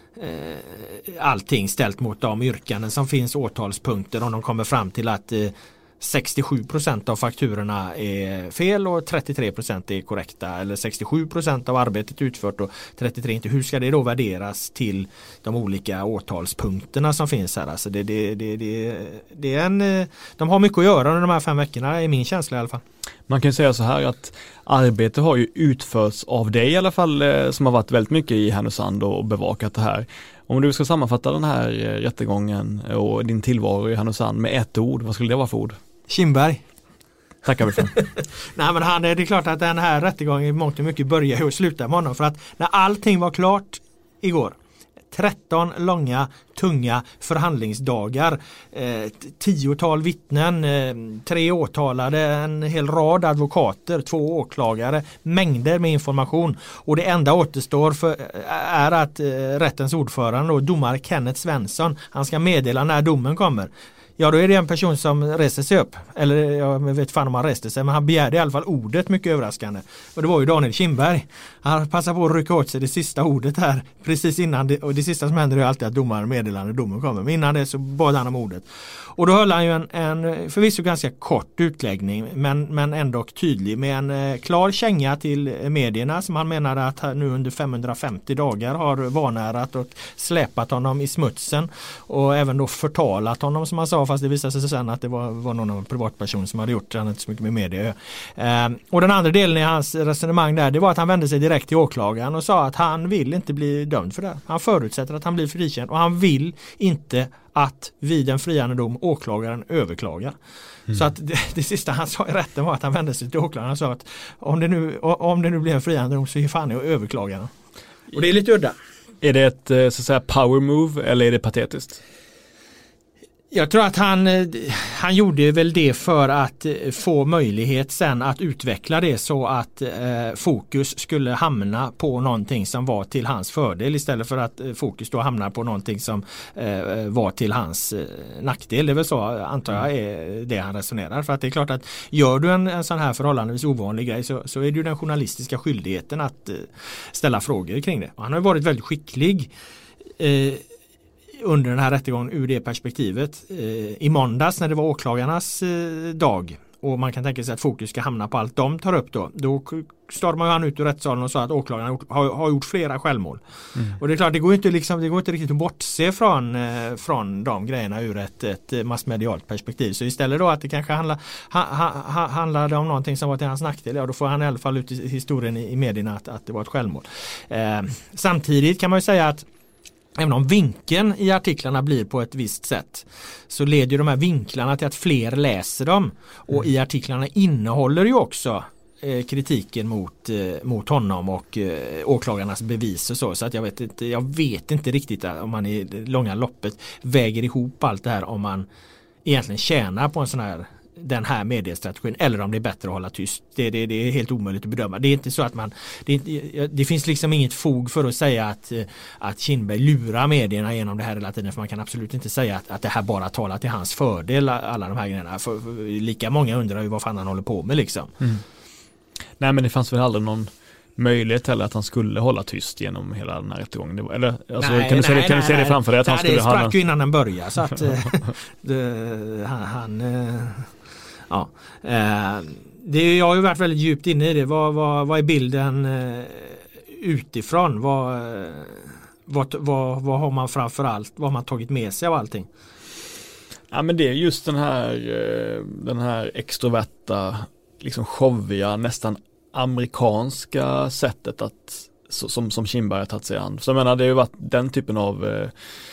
allting ställt mot de yrkanden som finns, åtalspunkter, om de kommer fram till att eh, sextiosju procent av fakturorna är fel och trettiotre procent är korrekta, eller sextiosju procent av arbetet utfört och trettiotre inte. Hur ska det då värderas till de olika åtalspunkterna som finns här? Alltså det, det, det, det, det är en, de har mycket att göra under de här fem veckorna, är min känsla i alla fall. Man kan säga så här att arbete har ju utförts av dig i alla fall, som har varit väldigt mycket i Härnösand och bevakat det här. Om du ska sammanfatta den här rättegången och din tillvaro i Härnösand med ett ord, vad skulle det vara för ord? Kindberg. Tackar vi för. Nej, men han, det är klart att den här rättegången i mångt och mycket börjar och slutar med honom, för att när allting var klart igår, tretton långa, tunga förhandlingsdagar, eh, tiotal vittnen, eh, tre åtalade, en hel rad advokater, två åklagare, mängder med information, och det enda återstår för, är att eh, rättens ordförande och domare Kenneth Svensson, han ska meddela när domen kommer. Ja, då är det en person som reser sig upp. Eller jag vet fan om han reste sig, men han begärde i alla fall ordet, mycket överraskande. Och det var ju Daniel Kindberg. Han passade på att rycka åt sig det sista ordet här precis innan det, och det sista som händer är alltid att domaren meddelar när domen kommer. Men innan det så bad han om ordet. Och då höll han ju en, en förvisso ganska kort utläggning, men, men ändå tydlig, med en eh, klar känga till medierna som han menade att nu under femhundrafemtio dagar har vanärat och släpat honom i smutsen och även då förtalat honom, som han sa, fast det visade sig sen att det var, var någon av privatperson som hade gjort det, han inte så mycket med media. Eh, och den andra delen i hans resonemang där, det var att han vände sig direkt till åklagaren och sa att han vill inte bli dömd för det. Han förutsätter att han blir frikänd, och han vill inte att vid en friande dom åklagaren överklagar. Mm. Så att det, det sista han sa i rätten var att han vände sig till åklagaren och sa att om det nu, om det nu blir en friande dom så är fan att överklaga. Och det är lite udda. Är det ett så att säga power move eller är det patetiskt? Jag tror att han, han gjorde väl det för att få möjlighet sen att utveckla det så att eh, fokus skulle hamna på någonting som var till hans fördel, istället för att eh, fokus då hamnar på någonting som eh, var till hans eh, nackdel. Det är väl så, antar jag, är det han resonerar. För att det är klart att gör du en, en sån här förhållandevis ovanlig grej så, så är det ju den journalistiska skyldigheten att eh, ställa frågor kring det. Och han har ju varit väldigt skicklig eh, under den här rättegången ur det perspektivet. Eh, I måndags när det var åklagarnas eh, dag och man kan tänka sig att fokus ska hamna på allt de tar upp då, då stormar han ut ur rättssalen och sa att åklagarna har, har gjort flera självmål. Mm. Och det är klart, det går inte, liksom, det går inte riktigt att bortse från, eh, från de grejerna ur ett, ett massmedialt perspektiv. Så istället då att det kanske handlar, ha, ha, handlade om någonting som var till hans nackdel, ja, då får han i alla fall ut i historien i, i medierna att, att det var ett självmål. Eh, samtidigt kan man ju säga att även om vinkeln i artiklarna blir på ett visst sätt så leder ju de här vinklarna till att fler läser dem. Och i artiklarna innehåller ju också eh, kritiken mot, eh, mot honom och eh, åklagarnas bevis och så. Så att jag vet inte, jag vet inte riktigt om man i det långa loppet väger ihop allt det här, om man egentligen tjänar på en sån här den här mediestrategin eller om det är bättre att hålla tyst. Det, det, det är helt omöjligt att bedöma. Det är inte så att man det, det finns liksom inget fog för att säga att, att Kindberg lurar medierna genom det här hela tiden, för man kan absolut inte säga att, att det här bara talar till hans fördel, alla de här grejerna. För, för, lika många undrar ju vad fan han håller på med liksom. Mm. Nej, men det fanns väl aldrig någon möjlighet heller att han skulle hålla tyst genom hela den här rättegången. Det var, eller, alltså, nej, kan du se, nej, kan du se nej, det framför dig? Att nej, han skulle det sprack handla... ju innan den började. Så att det, han... han ja. Det, jag har ju varit väldigt djupt inne i det. Vad, vad, vad är bilden utifrån? Vad, vad, vad, vad har man framförallt, vad har man tagit med sig av allting? Ja, men det är just den här den här extroverta liksom showiga, nästan amerikanska sättet att som, som Kindberg har tagit sig an. Så jag menar, det har ju varit den typen av eh,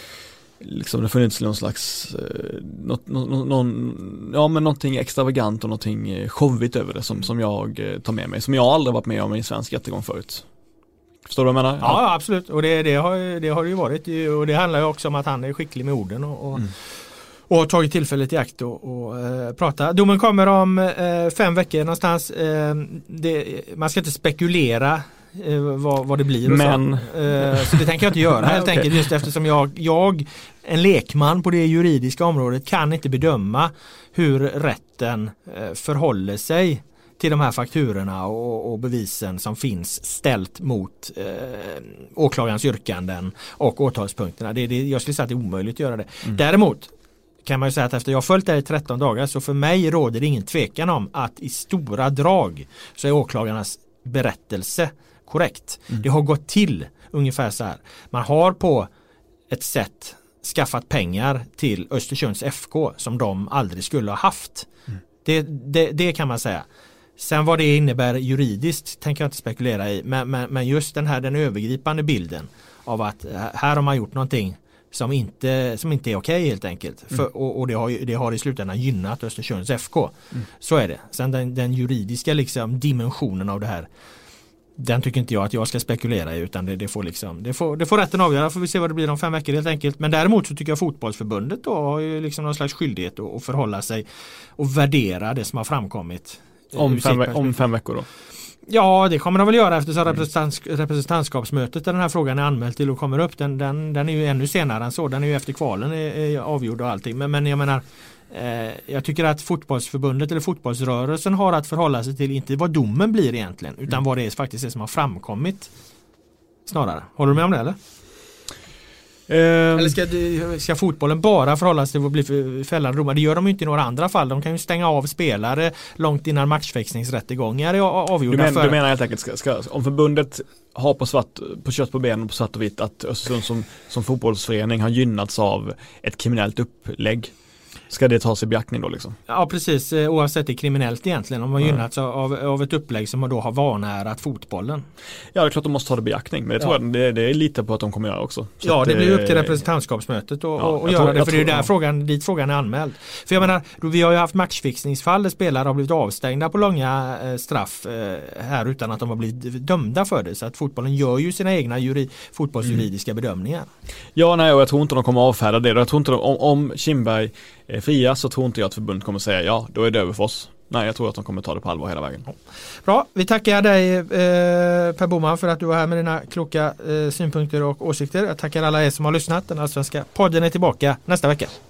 liksom det funnits någon slags eh, något, någon, någon, ja men någonting extravagant och någonting showigt över det som, som jag eh, tar med mig, som jag aldrig varit med om i en svensk jättegång förut. Förstår du vad jag menar? Ja, ja absolut, och det, det, har, det har det ju varit, och det handlar ju också om att han är skicklig med orden och, och mm. och har tagit tillfället i akt och, och äh, prata. Domen kommer om äh, fem veckor någonstans. Äh, det, man ska inte spekulera äh, vad, vad det blir. Och Men... så. Äh, så det tänker jag inte göra helt okay. enkelt. Just eftersom jag, jag, en lekman på det juridiska området, kan inte bedöma hur rätten äh, förhåller sig till de här fakturorna och, och bevisen som finns ställt mot äh, åklagarens yrkanden och åtalspunkterna. Det, det, jag skulle säga att det är omöjligt att göra det. Mm. Däremot kan man ju säga att efter jag har följt det i tretton dagar, så för mig råder det ingen tvekan om att i stora drag så är åklagarnas berättelse korrekt. Mm. Det har gått till ungefär så här. Man har på ett sätt skaffat pengar till Östersunds F K som de aldrig skulle ha haft. Mm. Det, det, det kan man säga. Sen vad det innebär juridiskt tänker jag inte spekulera i. Men, men, men just den här den övergripande bilden av att här har man gjort någonting som inte, som inte är okej helt enkelt. Mm. För, och och det, har, det har i slutändan gynnat Östersunds F K. Mm. Så är det. Sen den, den juridiska liksom, dimensionen av det här, den tycker inte jag att jag ska spekulera i, utan det, det, får, liksom, det, får, det får rätten avgöra. Får vi se vad det blir om fem veckor helt enkelt. Men däremot så tycker jag fotbollsförbundet då har ju liksom någon slags skyldighet att, att förhålla sig och värdera det som har framkommit. Om fem, om fem veckor då? Ja, det kommer de väl göra eftersom representants, representantskapsmötet där den här frågan är anmäld till och kommer upp. Den, den, den är ju ännu senare än så. Den är ju efter kvalen är, är avgjord och allting. Men, men jag menar, eh, jag tycker att fotbollsförbundet eller fotbollsrörelsen har att förhålla sig till inte vad domen blir egentligen, utan mm. vad det är faktiskt är som har framkommit snarare. Håller du med om det eller? Eller ska, ska fotbollen bara förhålla sig till att bli fällande domar? Det gör de ju inte i några andra fall. De kan ju stänga av spelare långt innan matchfixningsrättegångar är avgjorda. Du, men, för... du menar helt enkelt, ska, ska, om förbundet har på, svart, på kött på ben och på svart och vitt att Östersund som, som fotbollsförening har gynnats av ett kriminellt upplägg, ska det tas i beaktning då liksom? Ja precis, oavsett det är kriminellt egentligen. Om man mm. gynnats av, av ett upplägg som då har vanärat fotbollen. Ja det är klart de måste ta det i beaktning, men det, tror ja. jag, det, det är lite på att de kommer göra också. Så ja det, det blir upp till representantskapsmötet och, ja, och göra tror, det, för det är ju där ja. frågan, dit frågan är anmäld. För jag menar, då vi har ju haft matchfixningsfall där spelare har blivit avstängda på långa eh, straff eh, här utan att de har blivit dömda för det. Så att fotbollen gör ju sina egna juri, fotbollsjuridiska mm. bedömningar. Ja nej, och jag tror inte de kommer avfärda det. Jag tror inte de, om, om Kindberg är fria så tror inte jag att förbundet kommer säga ja, då är det över för oss. Nej, jag tror att de kommer ta det på allvar hela vägen. Bra, vi tackar dig eh, Per Boman för att du var här med dina kloka eh, synpunkter och åsikter. Jag tackar alla er som har lyssnat. Den allsvenska podden är tillbaka nästa vecka.